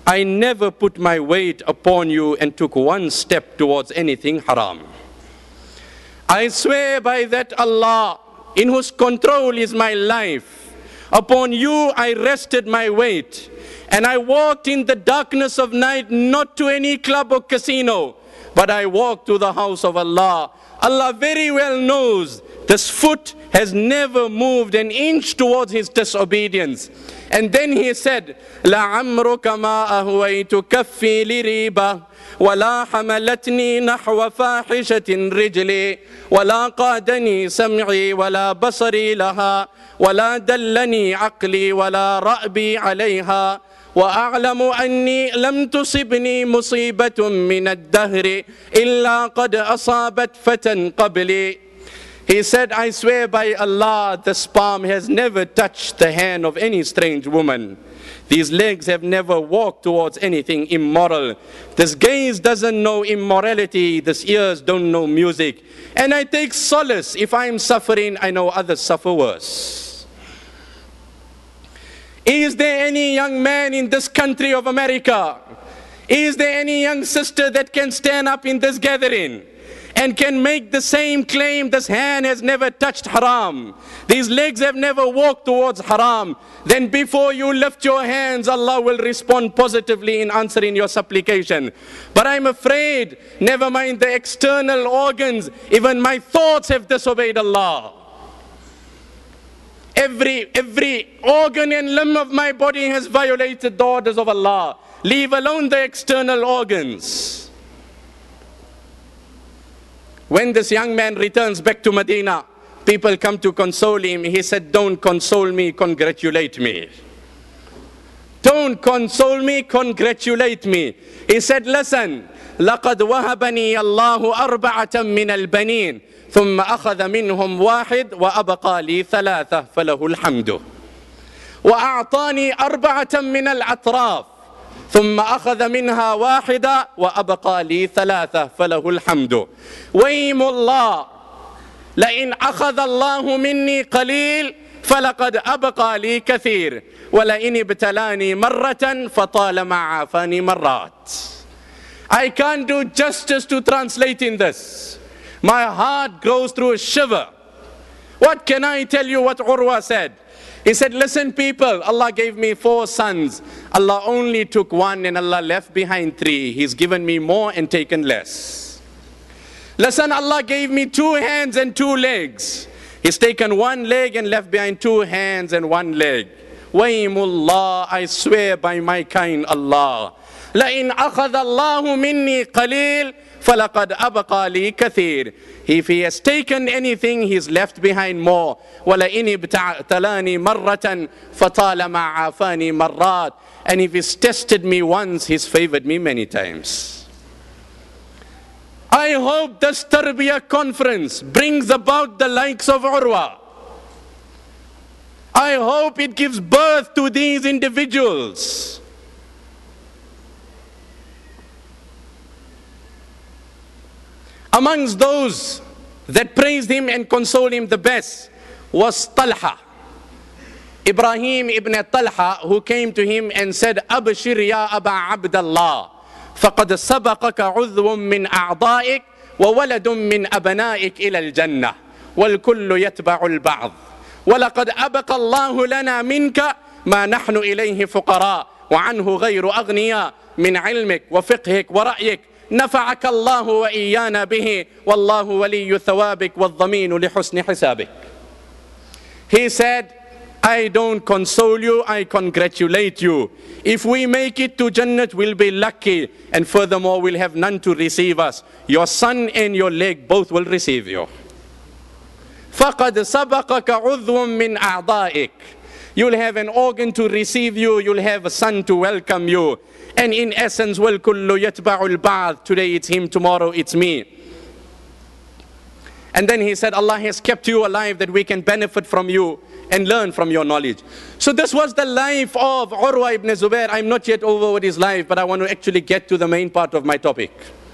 I never put my weight upon you and took one step towards anything haram. I swear by that Allah, in whose control is my life, upon you I rested my weight, and I walked in the darkness of night, not to any club or casino, but I walked to the house of Allah. Allah very well knows this foot has never moved an inch towards his disobedience. And then he said, لَعَمْرُكَ مَا أَهْوَيْتُ كَفِّي لِرِيبَةٍ وَلَا حَمَلَتْنِي نَحْوَ فَاحِشَةٍ رِجْلِي وَلَا قَادَنِي سَمْعِي وَلَا بَصَرِي لَهَا وَلَا دَلَّنِي عَقْلِي وَلَا رَأْبِي عَلَيْهَا وأعلم أني لم تصبني مصيبة من الدهر إلا قد أصابت فتى قبلي. He said, I swear by Allah, this palm has never touched the hand of any strange woman. These legs have never walked towards anything immoral. This gaze doesn't know immorality. These ears don't know music. And I take solace. If I'm suffering, I know others suffer worse. Is there any young man in this country of America? Is there any young sister that can stand up in this gathering and can make the same claim? This hand has never touched haram. These legs have never walked towards haram. Then before you lift your hands, Allah will respond positively in answering your supplication. But I'm afraid, never mind the external organs, even my thoughts have disobeyed Allah. Every, every organ and limb of my body has violated the orders of Allah. Leave alone the external organs. When this young man returns back to Medina, people come to console him. He said, don't console me, congratulate me. Don't console me, congratulate me. He said, listen, لَقَدْ وَهَبَنِي اللَّهُ أَرْبَعَةً مِّنَ الْبَنِينَ ثم أخذ منهم واحد وأبقى لي ثلاثة فله الحمد وأعطاني أربعة من الأطراف ثم أخذ منها واحدة وأبقى لي ثلاثة فله الحمد ويم الله لئن أخذ الله مني قليل فلقد أبقى لي كثير ولئن ابتلاني مرة فطالما عافاني مرات. I can't do justice to translating this. My heart goes through a shiver. What can I tell you what Urwa said? He said, listen people, Allah gave me four sons. Allah only took one and Allah left behind three. He's given me more and taken less. Listen, Allah gave me two hands and two legs. He's taken one leg and left behind two hands and one leg. Waymullah, I swear by my kind Allah. لَإِنْ أَخَذَ اللَّهُ مِنِّي قَلِيلٌ فَلَقَدْ أَبْقَى لِي كَثِيرٌ. If he has taken anything, he's left behind more. وَلَئِنِ ابْتَلَانِي مَرَّةً فَطَالَمَا عَافَانِي مَرَّاتٍ. And if he's tested me once, he's favored me many times. I hope this Tarbiyah conference brings about the likes of Urwa. I hope it gives birth to these individuals. Amongst those that praised him and consoled him the best was Talha. Ibrahim ibn Talha, who came to him and said, Abshir ya Aba Abdullah, faqad sabaqaka udhwun min a'da'ik wa waladun min abna'ik ila al-jannah wal kullu yatba'u al-ba'd wa laqad abaqa Allahu lana minka ma nahnu ilayhi fuqara wa anhu ghayru aghniya min ilmik wa fiqhik wa ra'yik نفعك الله وإيانا به والله ولي ثوابك والضمين لحسن حسابك. He said, I don't console you, I congratulate you. If we make it to Jannat, we'll be lucky, and furthermore we'll have none to receive us. Your son and your leg both will receive you. فَقَدْ سَبَقَكَ عُذْوٌ مِّنْ أَعْضَائِكَ. You'll have an organ to receive you, you'll have a son to welcome you. And in essence, وَالْكُلُّ يَتْبَعُ الْبَعْض. Today it's him, tomorrow it's me. And then he said, Allah has kept you alive that we can benefit from you and learn from your knowledge. So this was the life of Urwa ibn Zubair. I'm not yet over with his life, but I want to actually get to the main part of my topic.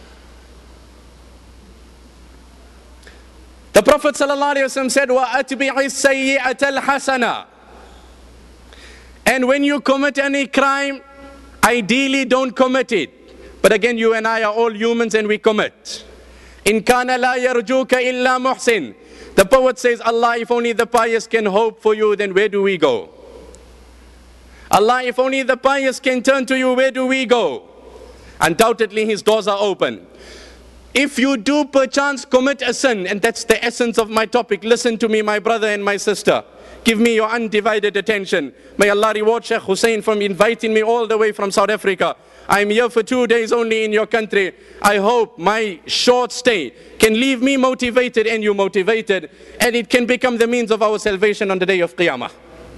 The Prophet ﷺ said, وَأَتْبِعِ السَّيِّئَةَ الْحَسَنَةَ. And when you commit any crime, Ideally, don't commit it. But again, you and I are all humans and we commit. In kana la yarjuka illa muhsin. The poet says, Allah, if only the pious can hope for you, then where do we go? Allah, if only the pious can turn to you, where do we go? Undoubtedly, His doors are open. If you do perchance commit a sin, and that's the essence of my topic, listen to me, my brother and my sister. Give me your undivided attention. May Allah reward Sheikh Hussein for inviting me all the way from South Africa. I'm here for two days only in your country. I hope my short stay can leave me motivated and you motivated, and it can become the means of our salvation on the day of Qiyamah.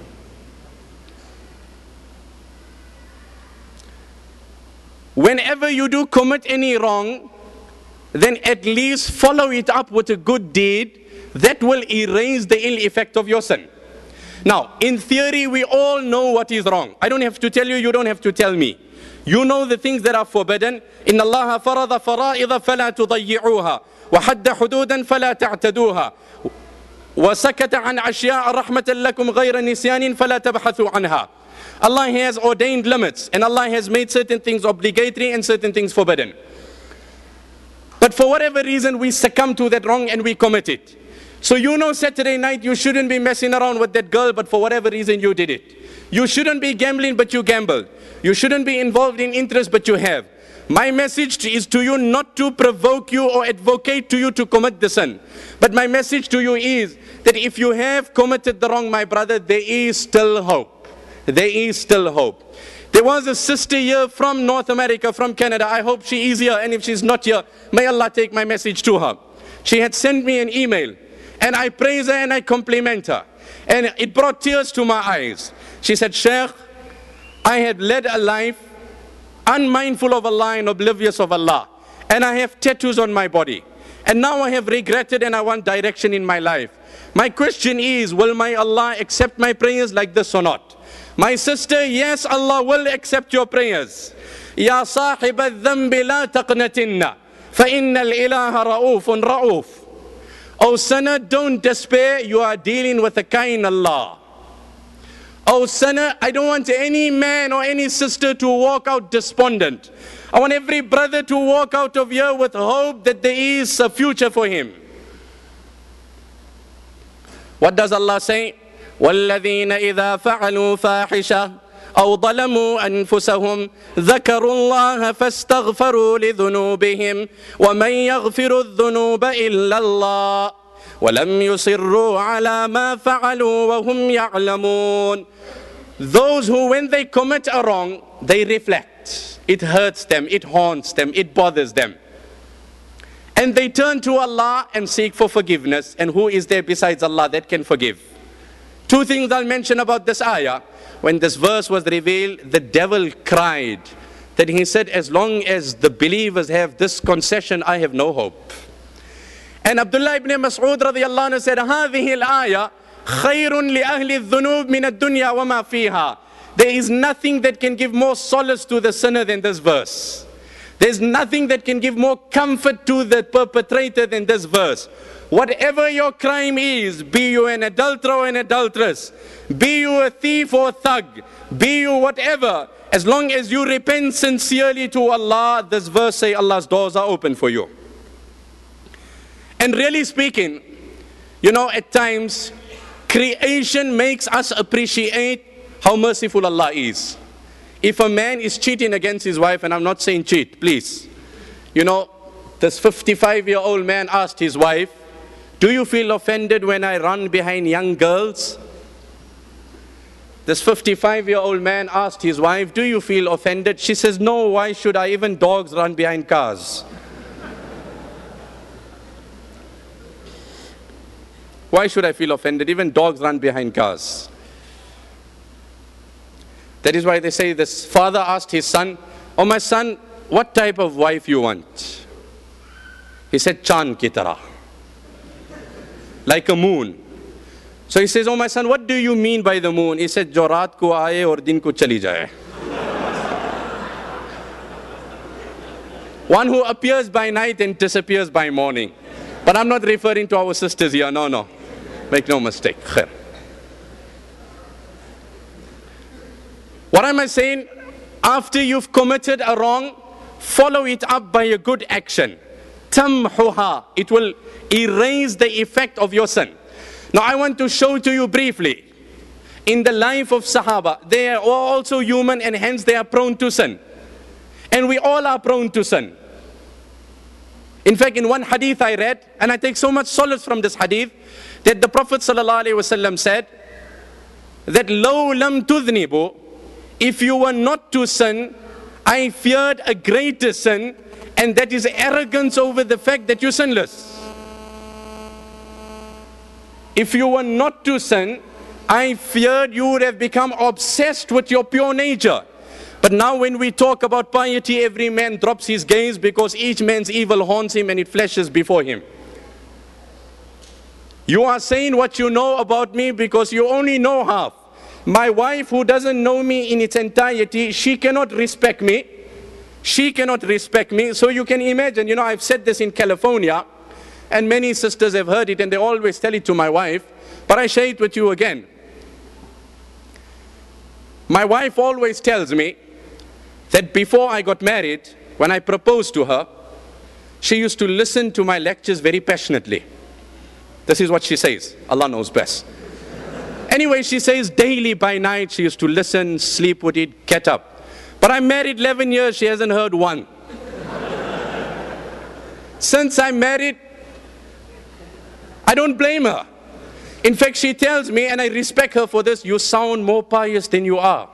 Whenever you do commit any wrong, then at least follow it up with a good deed that will erase the ill effect of your sin. Now, in theory, we all know what is wrong. I don't have to tell you, you don't have to tell me. You know the things that are forbidden. إِنَّ اللَّهَ فَرَضَ فَرَائِضَ فَلَا تُضَيِّعُوهَا وَحَدَّ حُدُودًا فَلَا تَعْتَدُوهَا وَسَكَتَ عَنْ عَشْيَاءَ رَحْمَةً لَكُمْ غَيْرَ نِسْيَانٍ فَلَا تَبْحَثُوا عَنْهَا. Allah has ordained limits, and Allah has made certain things obligatory and certain things forbidden. But for whatever reason, we succumb to that wrong and we commit it. So you know Saturday night you shouldn't be messing around with that girl, but for whatever reason you did it. You shouldn't be gambling, but you gambled. You shouldn't be involved in interest, but you have. My message is to you not to provoke you or advocate to you to commit the sin. But my message to you is that if you have committed the wrong, my brother, there is still hope. There is still hope. There was a sister here from North America, from Canada. I hope she is here, and if she's not here, may Allah take my message to her. She had sent me an email, and I praise her and I compliment her. And it brought tears to my eyes. She said, Sheikh, I had led a life unmindful of Allah and oblivious of Allah. And I have tattoos on my body. And now I have regretted and I want direction in my life. My question is, will my Allah accept my prayers like this or not? My sister, yes, Allah will accept your prayers. Ya sahib al-dhanbi la taqnatinna, fa inna al-ilaha ra'ufun ra'uf. O sinner, don't despair, you are dealing with a kind Allah. O sinner, I don't want any man or any sister to walk out despondent. I want every brother to walk out of here with hope that there is a future for him. What does Allah say? وَالَّذِينَ إِذَا فَعَلُوا فَاحِشَةً أَوْ ظَلَمُوا أَنفُسَهُمْ ذَكَرُوا اللَّهَ فَاسْتَغْفَرُوا لِذُنُوبِهِمْ وَمَنْ يَغْفِرُ الذُّنُوبَ إِلَّا اللَّهُ وَلَمْ يُصِرُّوا عَلَى مَا فَعَلُوا وَهُمْ يَعْلَمُونَ. Those who, when they commit a wrong, they reflect. It hurts them, it haunts them, it bothers them. And they turn to Allah and seek for forgiveness. And who is there besides Allah that can forgive? Two things I'll mention about this ayah. When this verse was revealed, the devil cried. That he said, as long as the believers have this concession, I have no hope. And Abdullah ibn Mas'ud radiyallahu anhu said, هذه الآية خير لأهل الذنوب من الدنيا وما فيها. There is nothing that can give more solace to the sinner than this verse. There's nothing that can give more comfort to the perpetrator than this verse. Whatever your crime is, be you an adulterer or an adulteress, be you a thief or a thug, be you whatever, as long as you repent sincerely to Allah, this verse say Allah's doors are open for you. And really speaking, you know, at times, creation makes us appreciate how merciful Allah is. If a man is cheating against his wife, and I'm not saying cheat, please. You know, this fifty-five-year-old man asked his wife, do you feel offended when I run behind young girls? This fifty-five-year-old man asked his wife, do you feel offended? She says, no, why should I? Even dogs run behind cars. Why should I feel offended? Even dogs run behind cars. That is why they say this father asked his son, oh my son, what type of wife you want? He said, Chand ki tarah. Like a moon. So he says, oh my son, what do you mean by the moon? He said, jo raat ko aaye aur din ko chali jaye. One who appears by night and disappears by morning. But I'm not referring to our sisters here, no, no. Make no mistake. What am I saying? After you've committed a wrong, follow it up by a good action. Tamhuha. It will erase the effect of your sin. Now I want to show to you briefly, in the life of Sahaba, they are also human and hence they are prone to sin. And we all are prone to sin. In fact, in one hadith I read, and I take so much solace from this hadith, that the Prophet ﷺ said, that low lam tudhnibu, if you were not to sin, I feared a greater sin, and that is arrogance over the fact that you're sinless. If you were not to sin, I feared you would have become obsessed with your pure nature. But now when we talk about piety, every man drops his gaze because each man's evil haunts him and it flashes before him. You are saying what you know about me because you only know half. My wife, who doesn't know me in its entirety, she cannot respect me. She cannot respect me. So you can imagine, you know, I've said this in California, and many sisters have heard it, and they always tell it to my wife, but I share it with you again. My wife always tells me that before I got married, when I proposed to her, she used to listen to my lectures very passionately. This is what she says. Allah knows best. Anyway, she says daily by night she used to listen, sleep with it, get up. But I'm married eleven years, she hasn't heard one. Since I'm married, I don't blame her. In fact, she tells me, and I respect her for this, you sound more pious than you are.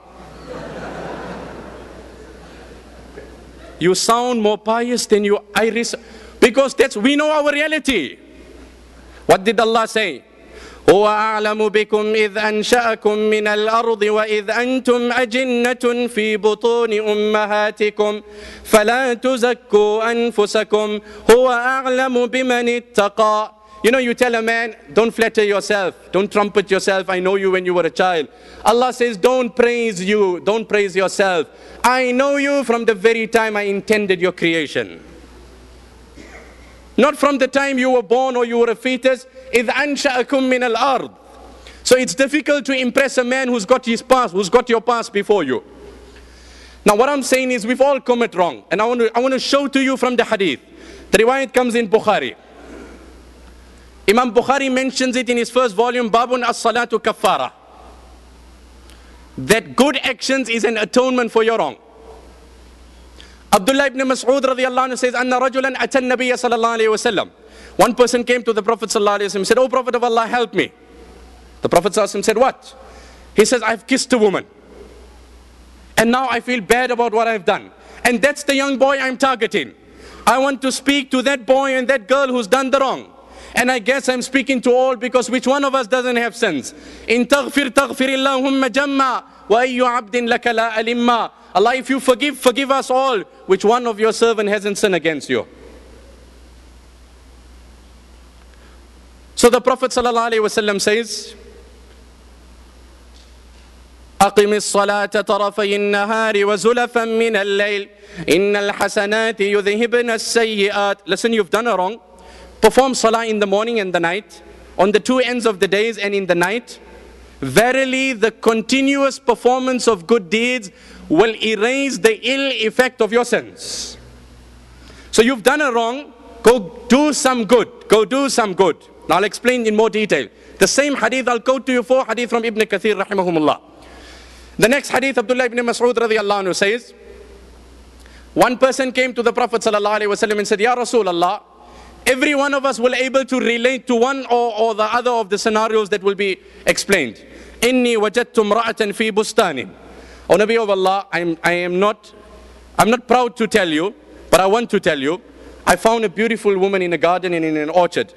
You sound more pious than you I res because that's we know our reality. What did Allah say? هو أعلم بكم إذ أنشأكم من الأرض وإذ أنتم أجنة في بطون أمهاتكم فلا تزكوا أنفسكم هو أعلم بمن اتقى. You know, you tell a man, don't flatter yourself, don't trumpet yourself, I know you when you were a child. Allah says, don't praise you, don't praise yourself. I know you from the very time I intended your creation. Not from the time you were born or you were a fetus. إِذْ أَنْشَأَكُم مِّنَ الْأَرْضِ. So it's difficult to impress a man who's got his past, who's got your past before you. Now what I'm saying is we've all committed wrong. And I want to, I want to show to you from the hadith. The riwayat comes in Bukhari. Imam Bukhari mentions it in his first volume, Babun as-salatu kaffara. That good actions is an atonement for your wrong. Abdullah ibn Mas'ud radiyallahu anhu says, Anna rajulan atan nabiyya sallallahu alayhi wa sallam. One person came to the Prophet sallallahu alayhi wa sallam and said, Oh Prophet of Allah, help me. The Prophet sallallahu alayhi wa sallam said, what? He says, I've kissed a woman. And now I feel bad about what I've done. And that's the young boy I'm targeting. I want to speak to that boy and that girl who's done the wrong. And I guess I'm speaking to all because which one of us doesn't have sins? In taghfir taghfir Allahumma jamma wa ayyu abdin laka la alimma. Allah, if you forgive, forgive us all. Which one of your servant hasn't sinned against you? So the Prophet sallallahu alaihi wasallam says, أقم الصلاة طرفي النهار وزلفا من الليل إن الحسنات يذهبن السيئات. Listen, you've done a wrong. Perform salah in the morning and the night, on the two ends of the days and in the night. Verily, the continuous performance of good deeds will erase the ill effect of your sins. So you've done a wrong, go do some good. Go do some good. Now I'll explain in more detail. The same hadith, I'll quote to you four hadith from Ibn Kathir rahimahumullah. The next hadith, Abdullah ibn Mas'ud radiyallahu anhu says, one person came to the Prophet sallallahu alaihi wasallam and said, Ya Rasulullah, every one of us will able to relate to one or, or the other of the scenarios that will be explained. Inni wajadtu imra'atan fi bustanin. O Nabi of Allah, I'm, I am not, I'm not proud to tell you, but I want to tell you, I found a beautiful woman in a garden and in an orchard.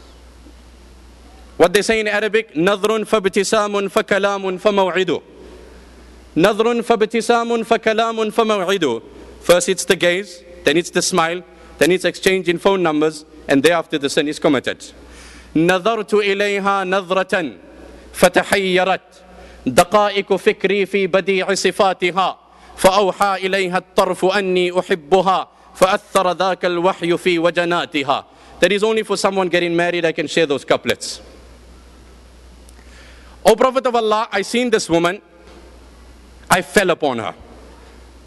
What they say in Arabic, nadhrun fabtisamun fakalamun famaw'idu. Nadhrun fabtisamun fakalamun famaw'idu. First it's the gaze, then it's the smile, then it's exchange in phone numbers, and thereafter the sin is committed. نظرت إليها نظرة فتحيرت دقائق فكري في بديع صفاتها فأوحى إليها الطرف أني أحبها فأثر ذاك الوحي في وجناتها. That is only for someone getting married I can share those couplets. O Prophet of Allah, I seen this woman, I fell upon her.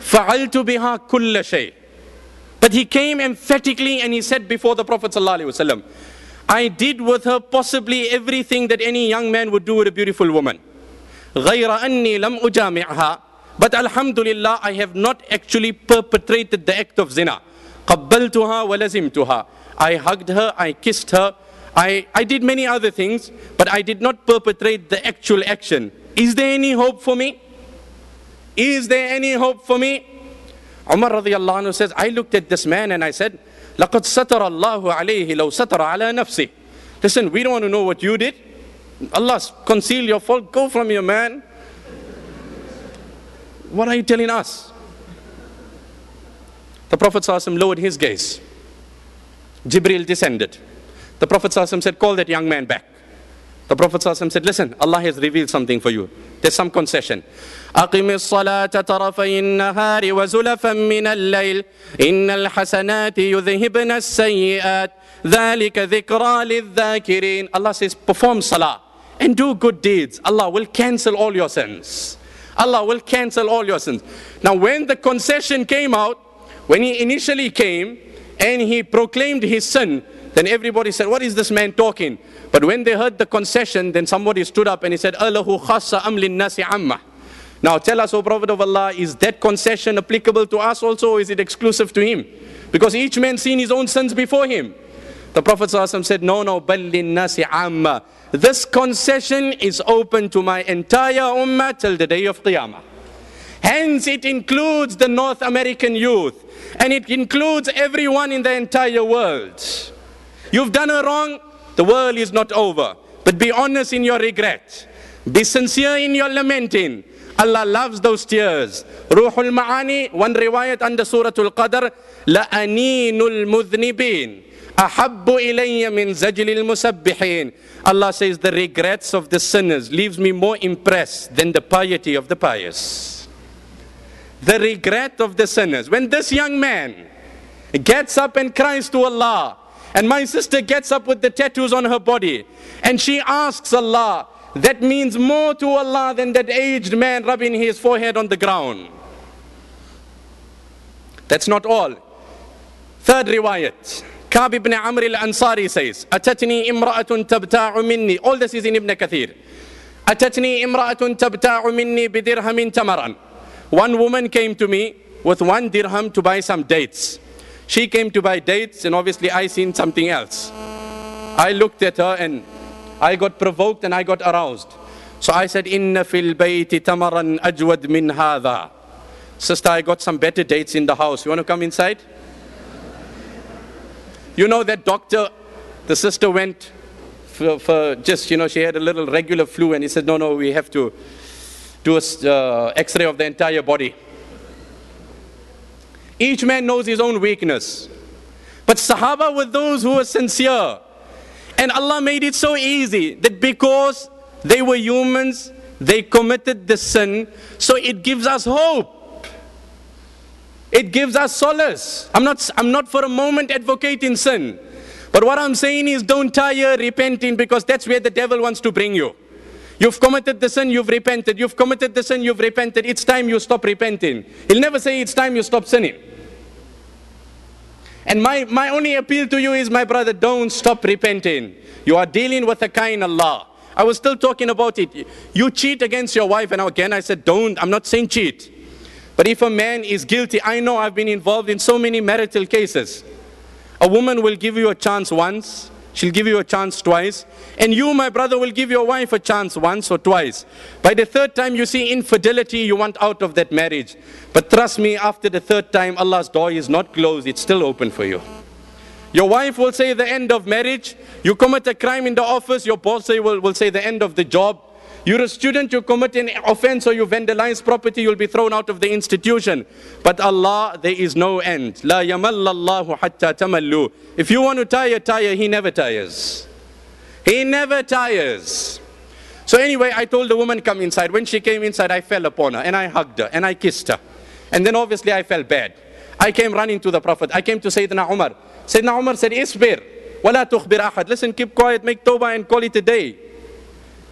فَعَلْتُ بِهَا كُلَّ شَيْءٍ. But he came emphatically and he said before the Prophet ﷺ, I did with her possibly everything that any young man would do with a beautiful woman. غَيْرَ أَنِّي لَمْ أُجَامِعْهَا. But alhamdulillah, I have not actually perpetrated the act of zina. قَبَّلْتُهَا وَلَزِمْتُهَا. I hugged her, I kissed her, I, I did many other things, but I did not perpetrate the actual action. Is there any hope for me? Is there any hope for me? Umar radiallahu anhu says, I looked at this man and I said, لَقَدْ سَتَرَ اللَّهُ عَلَيْهِ لَوْ سَتَرَ عَلَى نَفْسِهِ. Listen, we don't want to know what you did. Allah conceal your fault, go from your man. What are you telling us? The Prophet ﷺ lowered his gaze. Jibreel descended. The Prophet ﷺ said, call that young man back. The Prophet ﷺ said, listen, Allah has revealed something for you. There's some concession. أقم الصلاة طرفي النهار وزلفا من الليل إن الحسنات يذهبن السيئات ذلك ذكرى للذاكرين. Allah says, perform salah and do good deeds. Allah will cancel all your sins. Allah will cancel all your sins. Now when the concession came out, when he initially came and he proclaimed his sin, then everybody said, what is this man talking? But when they heard the concession, then somebody stood up and he said, Allahu khassa am linnasi amma. Now tell us, O Prophet of Allah, is that concession applicable to us also, or is it exclusive to him? Because each man seen his own sins before him. The Prophet ﷺ said, no, no, bal linnasi amma. This concession is open to my entire ummah till the day of Qiyamah. Hence it includes the North American youth, and it includes everyone in the entire world. You've done a wrong, the world is not over. But be honest in your regret. Be sincere in your lamenting. Allah loves those tears. Ruhul Ma'ani, one riwayat under Surah Al-Qadr, لَأَنِينُ الْمُذْنِبِينَ أَحَبُّ إِلَيَّ مِنْ زَجْلِ الْمُسَبِّحِينَ. Allah says the regrets of the sinners leaves me more impressed than the piety of the pious. The regret of the sinners. When this young man gets up and cries to Allah, and my sister gets up with the tattoos on her body, and she asks Allah, that means more to Allah than that aged man rubbing his forehead on the ground. That's not all. Third riwayat, Ka'b ibn Amr al-Ansari says, Atatni imra'atun tabta'u minni. All this is in Ibn Kathir. Atatni imra'atun tabta'u minni bidirhamin tamaran. One woman came to me with one dirham to buy some dates. She came to buy dates, and obviously I seen something else. I looked at her and I got provoked and I got aroused. So I said, Inna fil bayti tamaran ajwad min hadha. Sister, I got some better dates in the house. You want to come inside? You know that doctor, the sister went for, for just, you know, she had a little regular flu, and he said, no, no, we have to do an uh, x-ray of the entire body. Each man knows his own weakness. But Sahaba were those who were sincere. And Allah made it so easy that because they were humans, they committed the sin. So it gives us hope. It gives us solace. I'm not, I'm not for a moment advocating sin. But what I'm saying is don't tire repenting, because that's where the devil wants to bring you. You've committed the sin, you've repented. You've committed the sin, you've repented. It's time you stop repenting. He'll never say it's time you stop sinning. And my, my only appeal to you is, my brother, don't stop repenting. You are dealing with a kind Allah. I was still talking about it. You cheat against your wife, and again I said don't. I'm not saying cheat. But if a man is guilty, I know I've been involved in so many marital cases. A woman will give you a chance once. She'll give you a chance twice. And you, my brother, will give your wife a chance once or twice. By the third time you see infidelity, you want out of that marriage. But trust me, after the third time, Allah's door is not closed. It's still open for you. Your wife will say the end of marriage. You commit a crime in the office, your boss say, will, will say the end of the job. You're a student, you commit an offense or you vandalize property, you'll be thrown out of the institution. But Allah, there is no end. La yamallallahu hatta tamallu. If you want to tire, tire. He never tires. He never tires. So anyway, I told the woman, come inside. When she came inside, I fell upon her and I hugged her and I kissed her. And then obviously I felt bad. I came running to the Prophet. I came to Sayyidina Umar. Sayyidina Umar said, Isbir, wala tukhbir ahad. Listen, keep quiet, make tawbah and call it a day.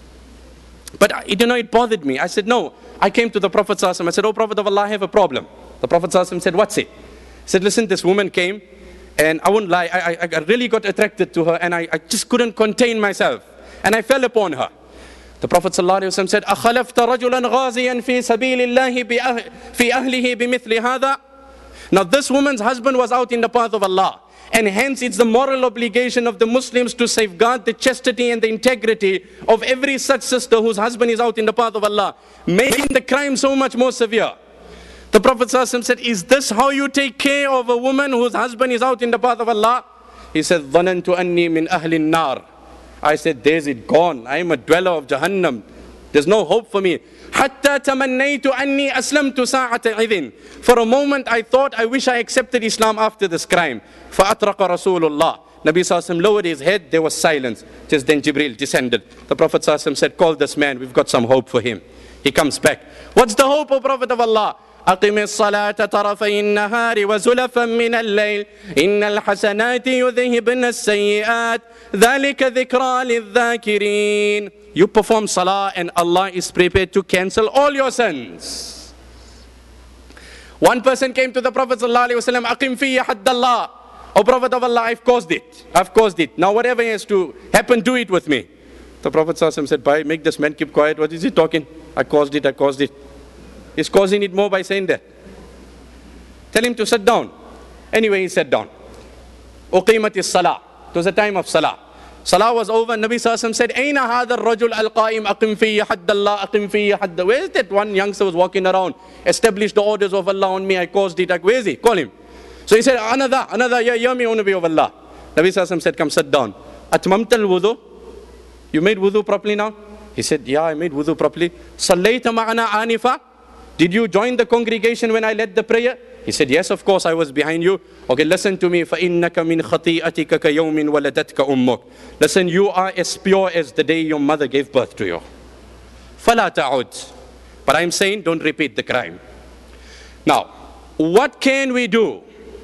But you know, it bothered me. I said, no. I came to the Prophet ﷺ. I said, oh Prophet of Allah, I have a problem. The Prophet ﷺ said, what's it? He said, listen, this woman came, and I won't lie, I, I, I really got attracted to her, and I, I just couldn't contain myself, and I fell upon her. The Prophet ﷺ said, أَخَلَفْتَ رَجُلًا غَازِيًا فِي سَبِيلِ اللَّهِ فِي أَهْلِهِ بِمِثْلِ هَذَا. Now this woman's husband was out in the path of Allah, and hence it's the moral obligation of the Muslims to safeguard the chastity and the integrity of every such sister whose husband is out in the path of Allah, making the crime so much more severe. The Prophet ﷺ said, is this how you take care of a woman whose husband is out in the path of Allah? He said, ظَنَنْتُ أَنِّي مِنْ أَهْلِ النَّارِ. I said, there's it gone. I am a dweller of Jahannam. There's no hope for me. حَتَّى تَمَنَّيْتُ أَنِّي أَسْلَمْتُ سَاعَةَ إِذٍ. For a moment I thought, I wish I accepted Islam after this crime. فَأَطْرَقَ رَسُولُ اللَّهِ. Nabi Sallallahu Alaihi Wasallam lowered his head, there was silence. Just then Jibreel descended. The Prophet Sallallahu Alaihi Wasallam said, call this man, we've got some hope for him. He comes back. What's the hope, O Prophet of Allah? أقم الصلاة طرفي النهار وزلفا من الليل إن الحسنات يذهبن السيئات ذلك ذكرى للذاكرين. You perform salah and Allah is prepared to cancel all your sins. One person came to the Prophet ﷺ, أقم في حد الله. O Prophet of Allah, I've caused it. I've caused it. Now whatever has to happen, do it with me. The Prophet ﷺ said, bye, make this man keep quiet. What is he talking? I caused it, I caused it. He's causing it more by saying that. Tell him to sit down. Anyway, he sat down. Uqimat is salah. It was a time of salah. Salah was over. Nabi Sallallahu Alaihi Wasallam said, Aina hadha ar-rajul al-qa'im aqim fiyya hadd Allah, aqim fiyya hadd. Where is that one youngster was walking around, established the orders of Allah on me, I caused it. Where is he? Call him. So he said, another, another, yeah, hear me, O Nabi of Allah. Nabi Sallallahu Alaihi Wasallam said, come sit down. Atmamta al-wudu? You made wudu properly now? He said, yeah, I made wudu properly. Sallayta ma'ana anifa? Did you join the congregation when I led the prayer? He said, yes, of course, I was behind you. Okay, listen to me. فَإِنَّكَ مِنْ خَطِيئَتِكَ كَيَوْمٍ وَلَدَتْكَ أُمُّكَ. Listen, you are as pure as the day your mother gave birth to you. فَلَا تَعُدْ. But I'm saying, don't repeat the crime. Now, what can we do?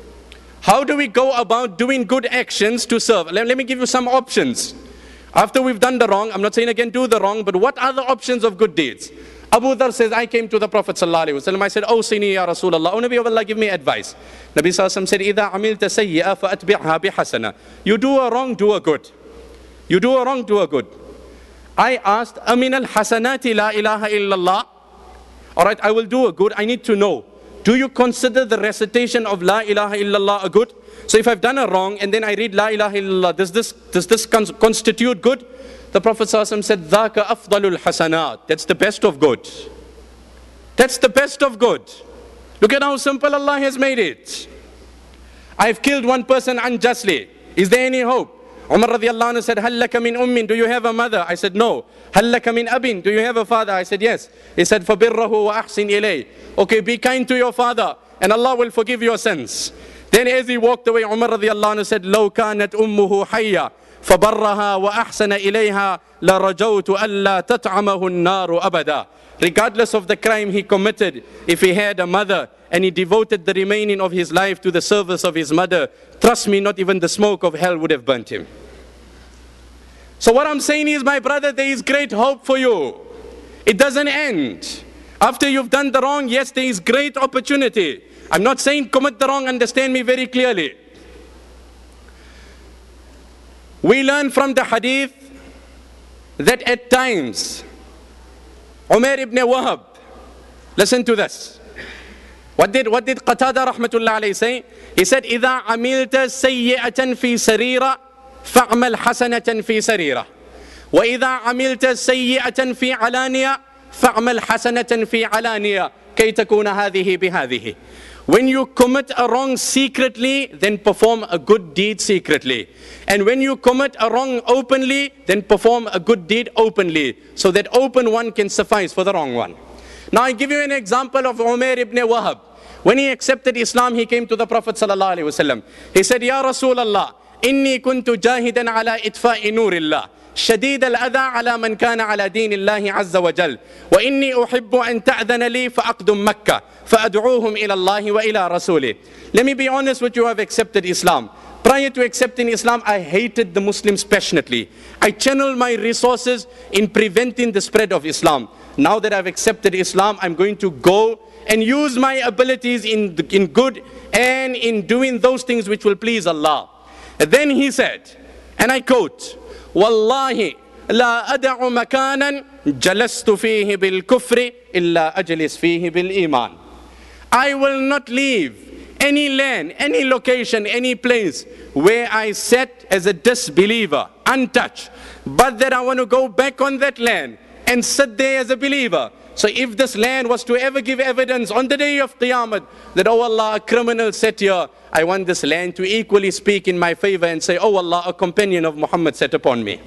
How do we go about doing good actions to serve? Let, let me give you some options. After we've done the wrong, I'm not saying again do the wrong, but what are the options of good deeds? Abu Dhar says, I came to the Prophet sallallahu alaihi wasallam. I said, oh, Sini ya Rasulullah. Oh, Nabi of Allah, give me advice. Nabi sallallahu alaihi wasallam said, إِذَا عَمِلْتَ سَيِّئَ فَأَتْبِعْهَا بِحَسَنَةٍ. You do a wrong, do a good. You do a wrong, do a good. I asked, أَمِنَ الْحَسَنَاتِ لَا إِلَهَ إِلَّا اللَّهِ. All right, I will do a good. I need to know. Do you consider the recitation of La ilaha illallah a good? So if I've done a wrong and then I read La ilaha illallah, does this, does this constitute good? The Prophet ﷺ said, ذَاكَ أَفْضَلُ الْحَسَنَاتِ. That's the best of good. That's the best of good. Look at how simple Allah has made it. I've killed one person unjustly. Is there any hope? Umar radiallahu anhu said, هَلَّكَ مِنْ أُمٍّ. Do you have a mother? I said, no. هَلَّكَ مِنْ أَبٍ. Do you have a father? I said, yes. He said, فَبِرَّهُ وَأَحْسِنْ إِلَيْهِ. Okay, be kind to your father and Allah will forgive your sins. Then as he walked away, Umar radiallahu anhu said, لَوْ كَانَتْ أُمُّهُ حَيَّةً فَبَرَّهَا وَأَحْسَنَ إِلَيْهَا لَرَجَوْتُ أَلَّا تَطْعَمَهُ النَّارُ أَبَدًا. Regardless of the crime he committed, if he had a mother and he devoted the remaining of his life to the service of his mother, trust me, not even the smoke of hell would have burnt him. So what I'm saying is, my brother, there is great hope for you. It doesn't end. After you've done the wrong, yes, there is great opportunity. I'm not saying commit the wrong, understand me very clearly. We learn from the hadith that at times, Umar ibn Wahab, listen to this. What did, what did Qatada rahmatullah alayhi say? He said, إِذَا عَمِلْتَ سَيِّئَةً فِي سَرِيرَةٍ فَعْمَلْ حَسَنَةً فِي سَرِيرَةٍ وَإِذَا عَمِلْتَ سَيِّئَةً فِي عَلَانِيَةٍ فَعْمَلْ حَسَنَةً فِي عَلَانِيَةٍ كَيْ تَكُونَ هَذِهِ بِهَذِهِ. When you commit a wrong secretly, then perform a good deed secretly. And when you commit a wrong openly, then perform a good deed openly. So that open one can suffice for the wrong one. Now I give you an example of Umar ibn Wahab. When he accepted Islam, he came to the Prophet sallallahu alaihi wasallam. He said, Ya Rasulullah, inni kuntu jahidan ala itfa'i nurillah. شديد الأذى على من كان على دين الله عز وجل وإني أحب أن تأذن لي فأقدم مكة فأدعوهم إلى الله وإلى رسوله. Let me be honest with you, I have accepted Islam. Prior to accepting Islam, I hated the Muslims passionately. I channeled my resources in preventing the spread of Islam. Now that I've accepted Islam, I'm going to go and use my abilities in, in good and in doing those things which will please Allah. And then he said, and I quote, Wallahi la ad'u makanan jalastu fihi bil kufri illa ajlis fihi bil iman. I will not leave any land, any location, any place where I sat as a disbeliever, untouched, but that I want to go back on that land and sit there as a believer. So if this land was to ever give evidence on the day of Qiyamah that, oh Allah, a criminal sat here, I want this land to equally speak in my favor and say, oh Allah, a companion of Muhammad sat upon me.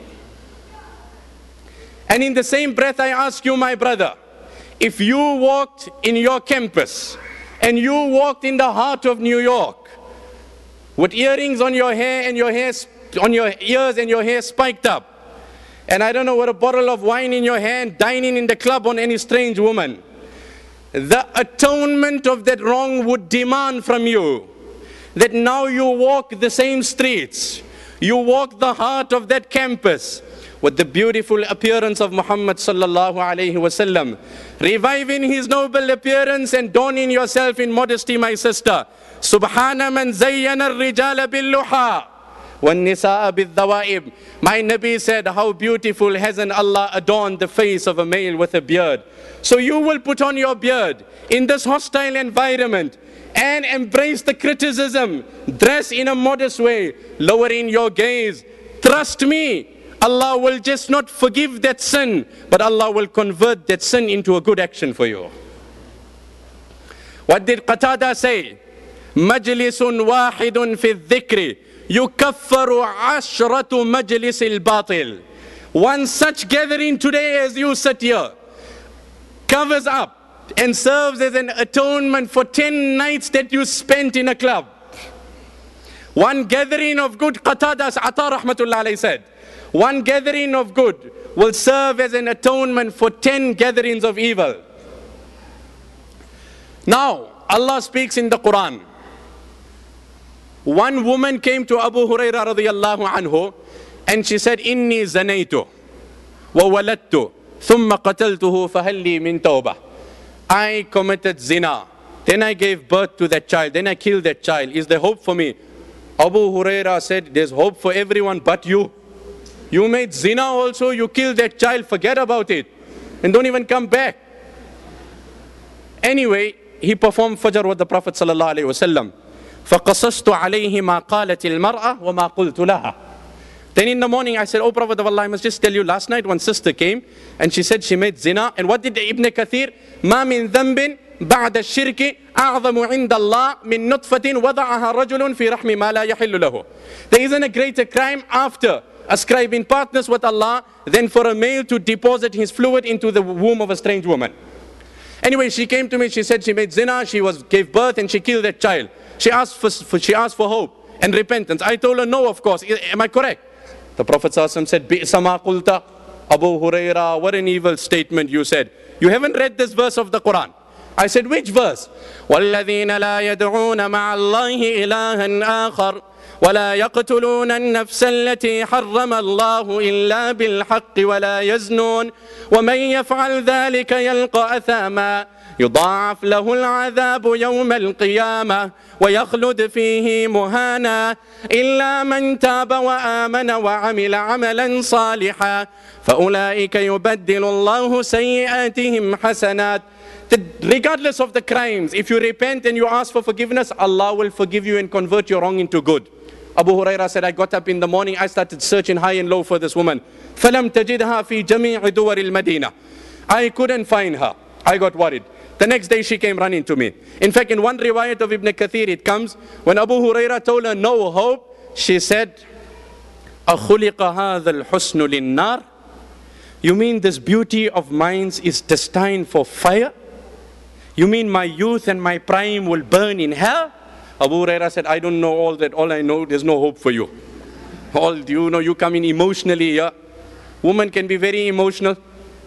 And in the same breath, I ask you, my brother, if you walked in your campus and you walked in the heart of New York with earrings on your hair and your hair on your ears and your hair spiked up, and I don't know, with a bottle of wine in your hand, dining in the club on any strange woman, the atonement of that wrong would demand from you that now you walk the same streets, you walk the heart of that campus with the beautiful appearance of Muhammad sallallahu alayhi wasallam, reviving his noble appearance and donning yourself in modesty, my sister. Subhana man zayyana ar-rijala bil-luha وَالنِّسَاءَ بِالذَّوَائِبِ. My Nabi said, how beautiful hasn't Allah adorned the face of a male with a beard. So you will put on your beard in this hostile environment and embrace the criticism, dress in a modest way, lowering your gaze. Trust me, Allah will just not forgive that sin, but Allah will convert that sin into a good action for you. What did Qatada say? مَجْلِسٌ وَاحِدٌ فِي الذِّكْرِ يُكَفَّرُ عَشْرَةُ مَجْلِسِ الْبَاطِلِ. One such gathering today as you sit here covers up and serves as an atonement for ten nights that you spent in a club. One gathering of good, Qatadas Ata rahmatullah alayhi said, one gathering of good will serve as an atonement for ten gatherings of evil. Now, Allah speaks in the Quran. One woman came to Abu Huraira radiyallahu anhu and she said, Inni zanaytu wa waladtu thumma qataltuhu fahalli min tawbah. I committed zina, then I gave birth to that child, then I killed that child. Is there hope for me? Abu Huraira said, there's hope for everyone but you. You made zina also, you killed that child, forget about it. And don't even come back. Anyway, he performed Fajr with the Prophet sallallahu alayhi wa sallam. فَقَصَصْتُ عَلَيْهِ مَا قَالَتِ الْمَرْأَةِ وَمَا قُلْتُ لَهَا. Then in the morning I said, oh Prophet of Allah, I must just tell you, last night one sister came and she said she made zina. And what did Ibn Kathir? مَا مِن ذَنْبٍ بَعْدَ الشِّرْكِ أَعْظَمُ عِنْدَ اللَّهِ مِن نُطْفَةٍ وَضَعَهَا رَجُلٌ فِي رَحْمِ مَا لَا يَحِلُّ لَهُ. There isn't a greater crime after ascribing partners with Allah than for a male to deposit his fluid into the womb of a strange woman. Anyway, she came to me, she said she made zina, she was gave birth and she killed that child. She asked for, for, she asked for hope and repentance. I told her, no, of course. Am I correct? The Prophet ﷺ said, Bi'sa ma qulta. Abu Huraira, what an evil statement you said. You haven't read this verse of the Quran. I said, which verse? وَالَّذِينَ لَا يَدْعُونَ مَعَ اللَّهِ إِلَهًا آخَرَ وَلَا يَقْتُلُونَ النَّفْسَ الَّتِي حَرَّمَ اللَّهُ إِلَّا بِالْحَقِّ وَلَا يَزْنُونَ وَمَنْ يَفْعَلْ ذَلِكَ يَلْقَ أَثَامًا يضاعف له العذاب يوم القيامة ويخلد فيه مهانا إلا من تاب وآمن وعمل عملا صالحا فأولئك يبدل الله سيئاتهم حسنات. Regardless of the crimes, if you repent and you ask for forgiveness, Allah will forgive you and convert your wrong into good. Abu Huraira said, I got up in the morning, I started searching high and low for this woman. فَلَمْ تَجِدْهَا فِي جَمِيعِ دُوَرِ الْمَدِينَةِ. I couldn't find her. I got worried. The next day she came running to me. In fact, in one riwayat of Ibn Kathir it comes, when Abu Huraira told her no hope, she said, أَخُلِقَ هَذَا الْحُسْنُ لِلنَّارِ. You mean this beauty of mine is destined for fire? You mean my youth and my prime will burn in hell? Abu Huraira said, I don't know all that. All I know, there's no hope for you. All you know, you come in emotionally here. Woman can be very emotional.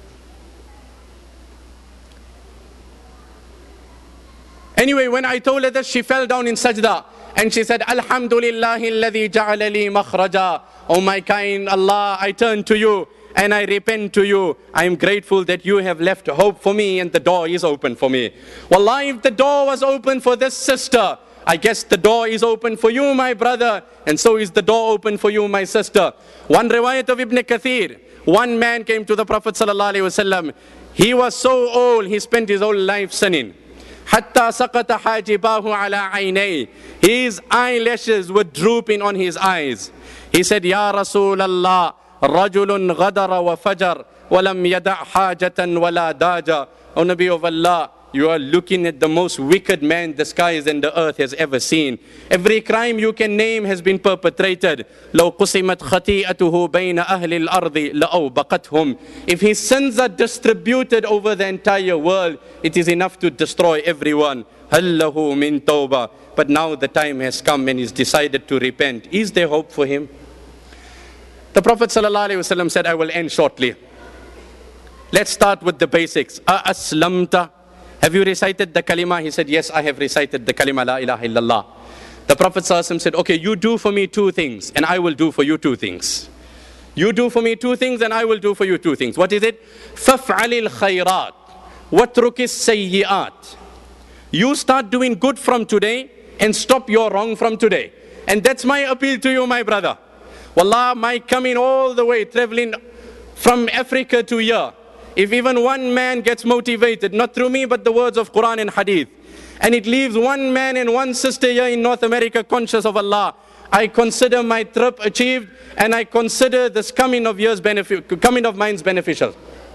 Anyway, when I told her this, she fell down in sajda and she said, Alhamdulillahi alladhi ja'ala li makhraja. Oh my kind Allah, I turn to you and I repent to you. I am grateful that you have left hope for me and the door is open for me. Wallahi, if the door was open for this sister, I guess the door is open for you, my brother, and so is the door open for you, my sister. One riwayat of Ibn Kathir, one man came to the Prophet sallallahu alaihi wasallam. He was so old, he spent his whole life sinning. Hatta saqata hajibahu ala aynay. His eyelashes were drooping on his eyes. He said, Ya Rasulallah, rajulun ghadara wa fajar, wa lam yada' hajatan wa la daja. O Nabi of Allah, you are looking at the most wicked man the skies and the earth has ever seen. Every crime you can name has been perpetrated. لو قسمت خطيئته بين أهل الأرض لأوبقتهم. If his sins are distributed over the entire world, it is enough to destroy everyone. هل له من توبة. But now the time has come and he's decided to repent. Is there hope for him? The Prophet ﷺ said, I will end shortly. Let's start with the basics. أَأَسْلَمْتَ. Have you recited the kalima? He said, yes, I have recited the kalima, la ilaha illallah. The Prophet ﷺ said, okay, you do for me two things, and I will do for you two things. You do for me two things, and I will do for you two things. What is it? فَافْعَلِ الْخَيْرَاتِ وَاتْرُكِ السَّيِّئَاتِ. You start doing good from today, and stop your wrong from today. And that's my appeal to you, my brother. Wallah, my coming all the way, traveling from Africa to here, if even one man gets motivated, not through me, but the words of Quran and Hadith, and it leaves one man and one sister here in North America conscious of Allah, I consider my trip achieved, and I consider this coming of yours benefit, coming of mine's beneficial.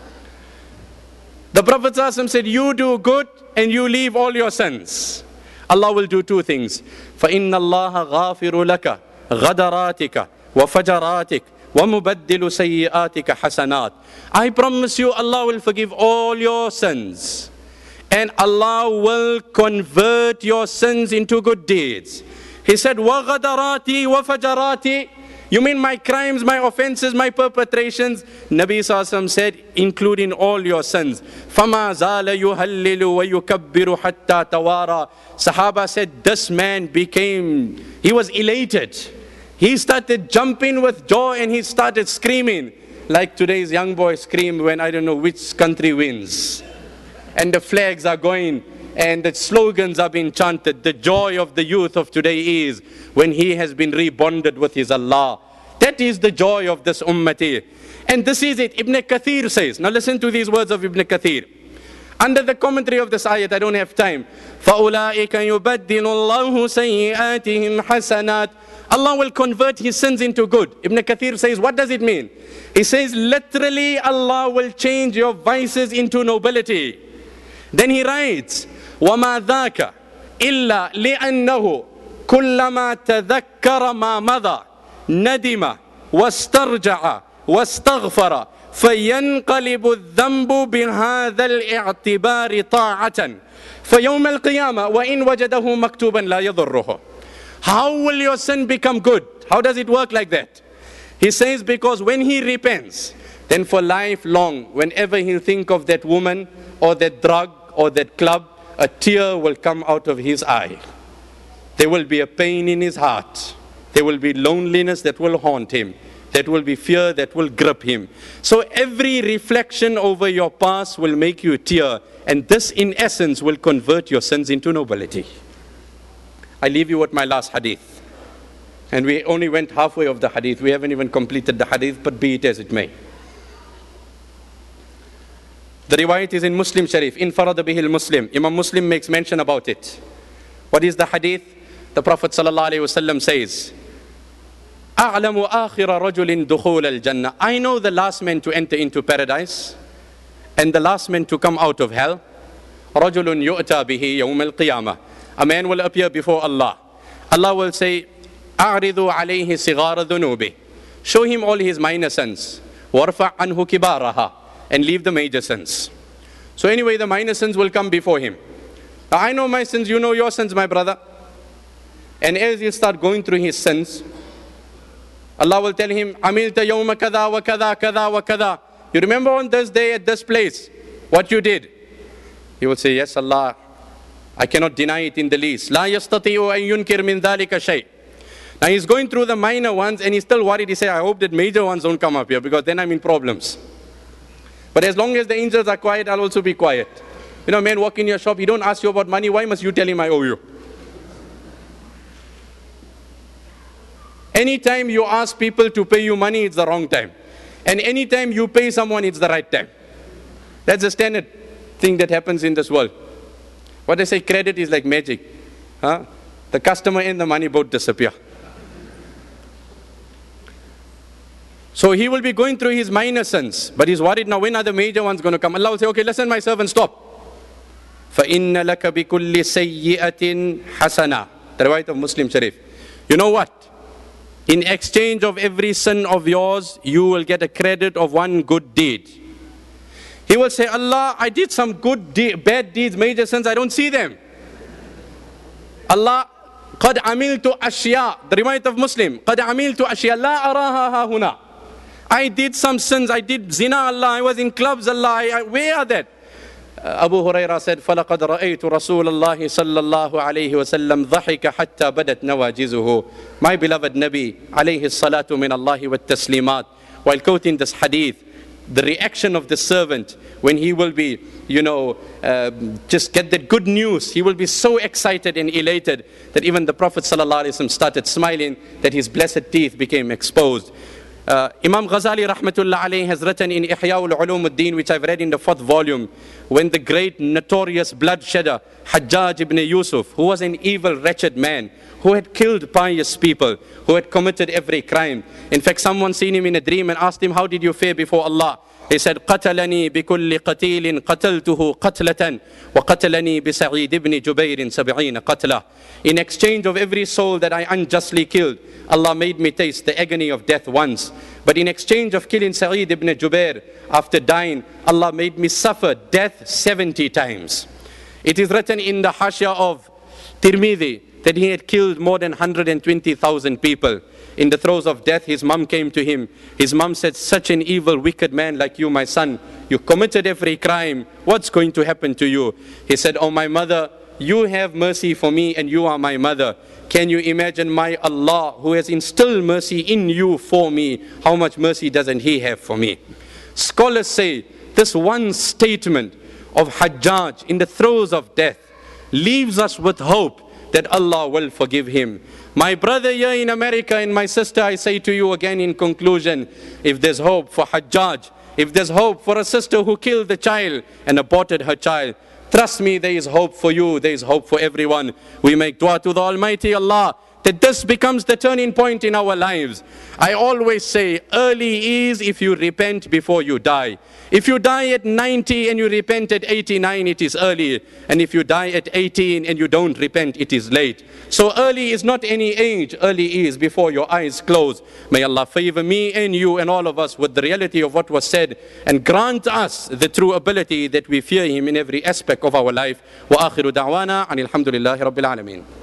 The Prophet ﷺ said, you do good and you leave all your sins. Allah will do two things. فَإِنَّ اللَّهَ غَافِرُ لَكَ غَدَرَاتِكَ وَفَجَرَاتِكَ وَمُبَدِّلُ سَيِّئَاتِكَ حَسَنَاتٍ. I promise you, Allah will forgive all your sins. And Allah will convert your sins into good deeds. He said, وَغَدَرَاتِي وَفَجَرَاتِي. You mean my crimes, my offenses, my perpetrations? Nabi Sallallahu Alaihi Wasallam said, including all your sins. فَمَا زَالَ يُهَلِّلُ وَيُكَبِّرُ حَتَّى تَوَارَى. Sahaba said, this man became, he was elated. He started jumping with joy and he started screaming. Like today's young boys scream when I don't know which country wins. And the flags are going and the slogans are being chanted. The joy of the youth of today is when he has been rebonded with his Allah. That is the joy of this ummati. And this is it. Ibn Kathir says, now listen to these words of Ibn Kathir. Under the commentary of this ayat, I don't have time. فَأُولَٰئِكَ يُبَدِّلُ اللَّهُ سَيِّئَاتِهِمْ حَسَنَاتٍ. Allah will convert his sins into good. Ibn Kathir says, what does it mean? He says, literally, Allah will change your vices into nobility. Then he writes, وَمَا ذَاكَ إِلَّا لِأَنَّهُ كُلَّمَا تَذَكَّرَ مَا مَضَى نَدِمَ وَاسْتَرْجَعَ وَاسْتَغْفَرَ فَيَنْقَلِبُ الذَّنْبُ بِهَذَا الْإِعْتِبَارِ طَاعَةً فَيَوْمَ الْقِيَامَةِ وَإِنْ وَجَدَهُ مَكْتُوبًا لَا يَضُرُّهُ. How will your sin become good? How does it work like that? He says, because when he repents, then for lifelong, whenever he'll think of that woman or that drug or that club, a tear will come out of his eye. There will be a pain in his heart. There will be loneliness that will haunt him. There will be fear that will grip him. So every reflection over your past will make you tear. And this in essence will convert your sins into nobility. I leave you with my last hadith. And we only went halfway of the hadith. We haven't even completed the hadith, but be it as it may. The riwayat is in Muslim Sharif. Infarad bihi al-Muslim. Imam Muslim makes mention about it. What is the hadith? The Prophet sallallahu alaihi wasallam says, أَعْلَمُ آخِرَ رَجُلٍ دُخُولَ الْجَنَّةِ. I know the last man to enter into paradise and the last man to come out of hell. رَجُلٌ يُؤْتَى بِهِ يَوْمَ الْقِيَامَةِ. A man will appear before Allah. Allah will say, أَعْرِضُوا عَلَيْهِ صِغَارَ ذُنُوبِهِ. Show him all his minor sins. وَارْفَعْ عَنْهُ كِبَارَهَا. And leave the major sins. So anyway, the minor sins will come before him. Now, I know my sins, you know your sins, my brother. And as you start going through his sins, Allah will tell him, عَمِلْتَ يَوْمَ كَذَا وَكَذَا كَذَا وَكَذَا. You remember on this day at this place, what you did? He will say, yes, Allah, I cannot deny it in the least. لَا يَسْتَطِيعُ أَن يُنْكِرْ مِنْ ذَلِكَ شَيْءٍ. Now he's going through the minor ones and he's still worried. He said, I hope that major ones don't come up here because then I'm in problems. But as long as the angels are quiet, I'll also be quiet. You know, man walk in your shop, he don't ask you about money. Why must you tell him I owe you? Anytime you ask people to pay you money, it's the wrong time. And anytime you pay someone, it's the right time. That's the standard thing that happens in this world. What they say, credit is like magic. Huh? The customer and the money both disappear. So he will be going through his minor sins, but he's worried now, when are the major ones going to come? Allah will say, okay, listen my servant, stop. فَإِنَّ لَكَ بِكُلِّ سَيِّئَةٍ حَسَنَةٍ. The riwayat of Muslim Sharif. You know what? In exchange of every sin of yours, you will get a credit of one good deed. He will say, Allah, I did some good de bad deeds, major sins, I don't see them. Allah, قَدْ عَمِلْتُ أَشْيَاء. The riwayat of Muslim. قَدْ عَمِلْتُ أَشْيَاء لَا أَرَاهَا هَا هُنَا. I did some sins, I did zina, Allah, I was in clubs, Allah, I, I, where are that? Uh, Abu Hurairah said, فَلَقَدْ رَأَيْتُ رَسُولَ اللَّهِ صَلَّى اللَّهُ عَلَيْهِ وَسَلَّمْ ضَحِكَ حَتَّى بَدَتْ نَوَاجِزُهُ. My beloved Nabi, alayhi salatu min Allahi wa taslimat, while quoting this hadith, the reaction of the servant when he will be, you know, uh, just get that good news, he will be so excited and elated that even the Prophet sallallahu alaihi wasallam started smiling, that his blessed teeth became exposed. Uh, Imam Ghazali rahmatullah alayhi has written in Ihya al-Ulum ad-Din, which I've read in the fourth volume, when the great notorious bloodshedder Hajjaj ibn Yusuf, who was an evil, wretched man, who had killed pious people, who had committed every crime. In fact, someone seen him in a dream and asked him, how did you fare before Allah? He said, قتلني بكل قتيل قتلته قتلة وقتلني بسعيد ibn جبير سبعين قتلة. In exchange of every soul that I unjustly killed, Allah made me taste the agony of death once. But in exchange of killing Sa'id ibn Jubair, after dying, Allah made me suffer death seventy times. It is written in the Hashya of Tirmidhi that he had killed more than one hundred twenty thousand people. In the throes of death, his mum came to him. His mum said, such an evil, wicked man like you, my son, you committed every crime. What's going to happen to you? He said, oh my mother, you have mercy for me and you are my mother. Can you imagine my Allah, who has instilled mercy in you for me, how much mercy doesn't he have for me? Scholars say this one statement of Hajjaj in the throes of death leaves us with hope that Allah will forgive him. My brother here in America and my sister, I say to you again in conclusion, if there's hope for Hajjaj, if there's hope for a sister who killed the child and aborted her child, trust me, there is hope for you, there is hope for everyone. We make dua to the Almighty Allah that this becomes the turning point in our lives. I always say, early is if you repent before you die. If you die at ninety and you repent at eighty-nine, it is early. And if you die at eighteen and you don't repent, it is late. So early is not any age, early is before your eyes close. May Allah favor me and you and all of us with the reality of what was said and grant us the true ability that we fear Him in every aspect of our life. Wa akhiru da'wana anil hamdulillahi rabbil alameen.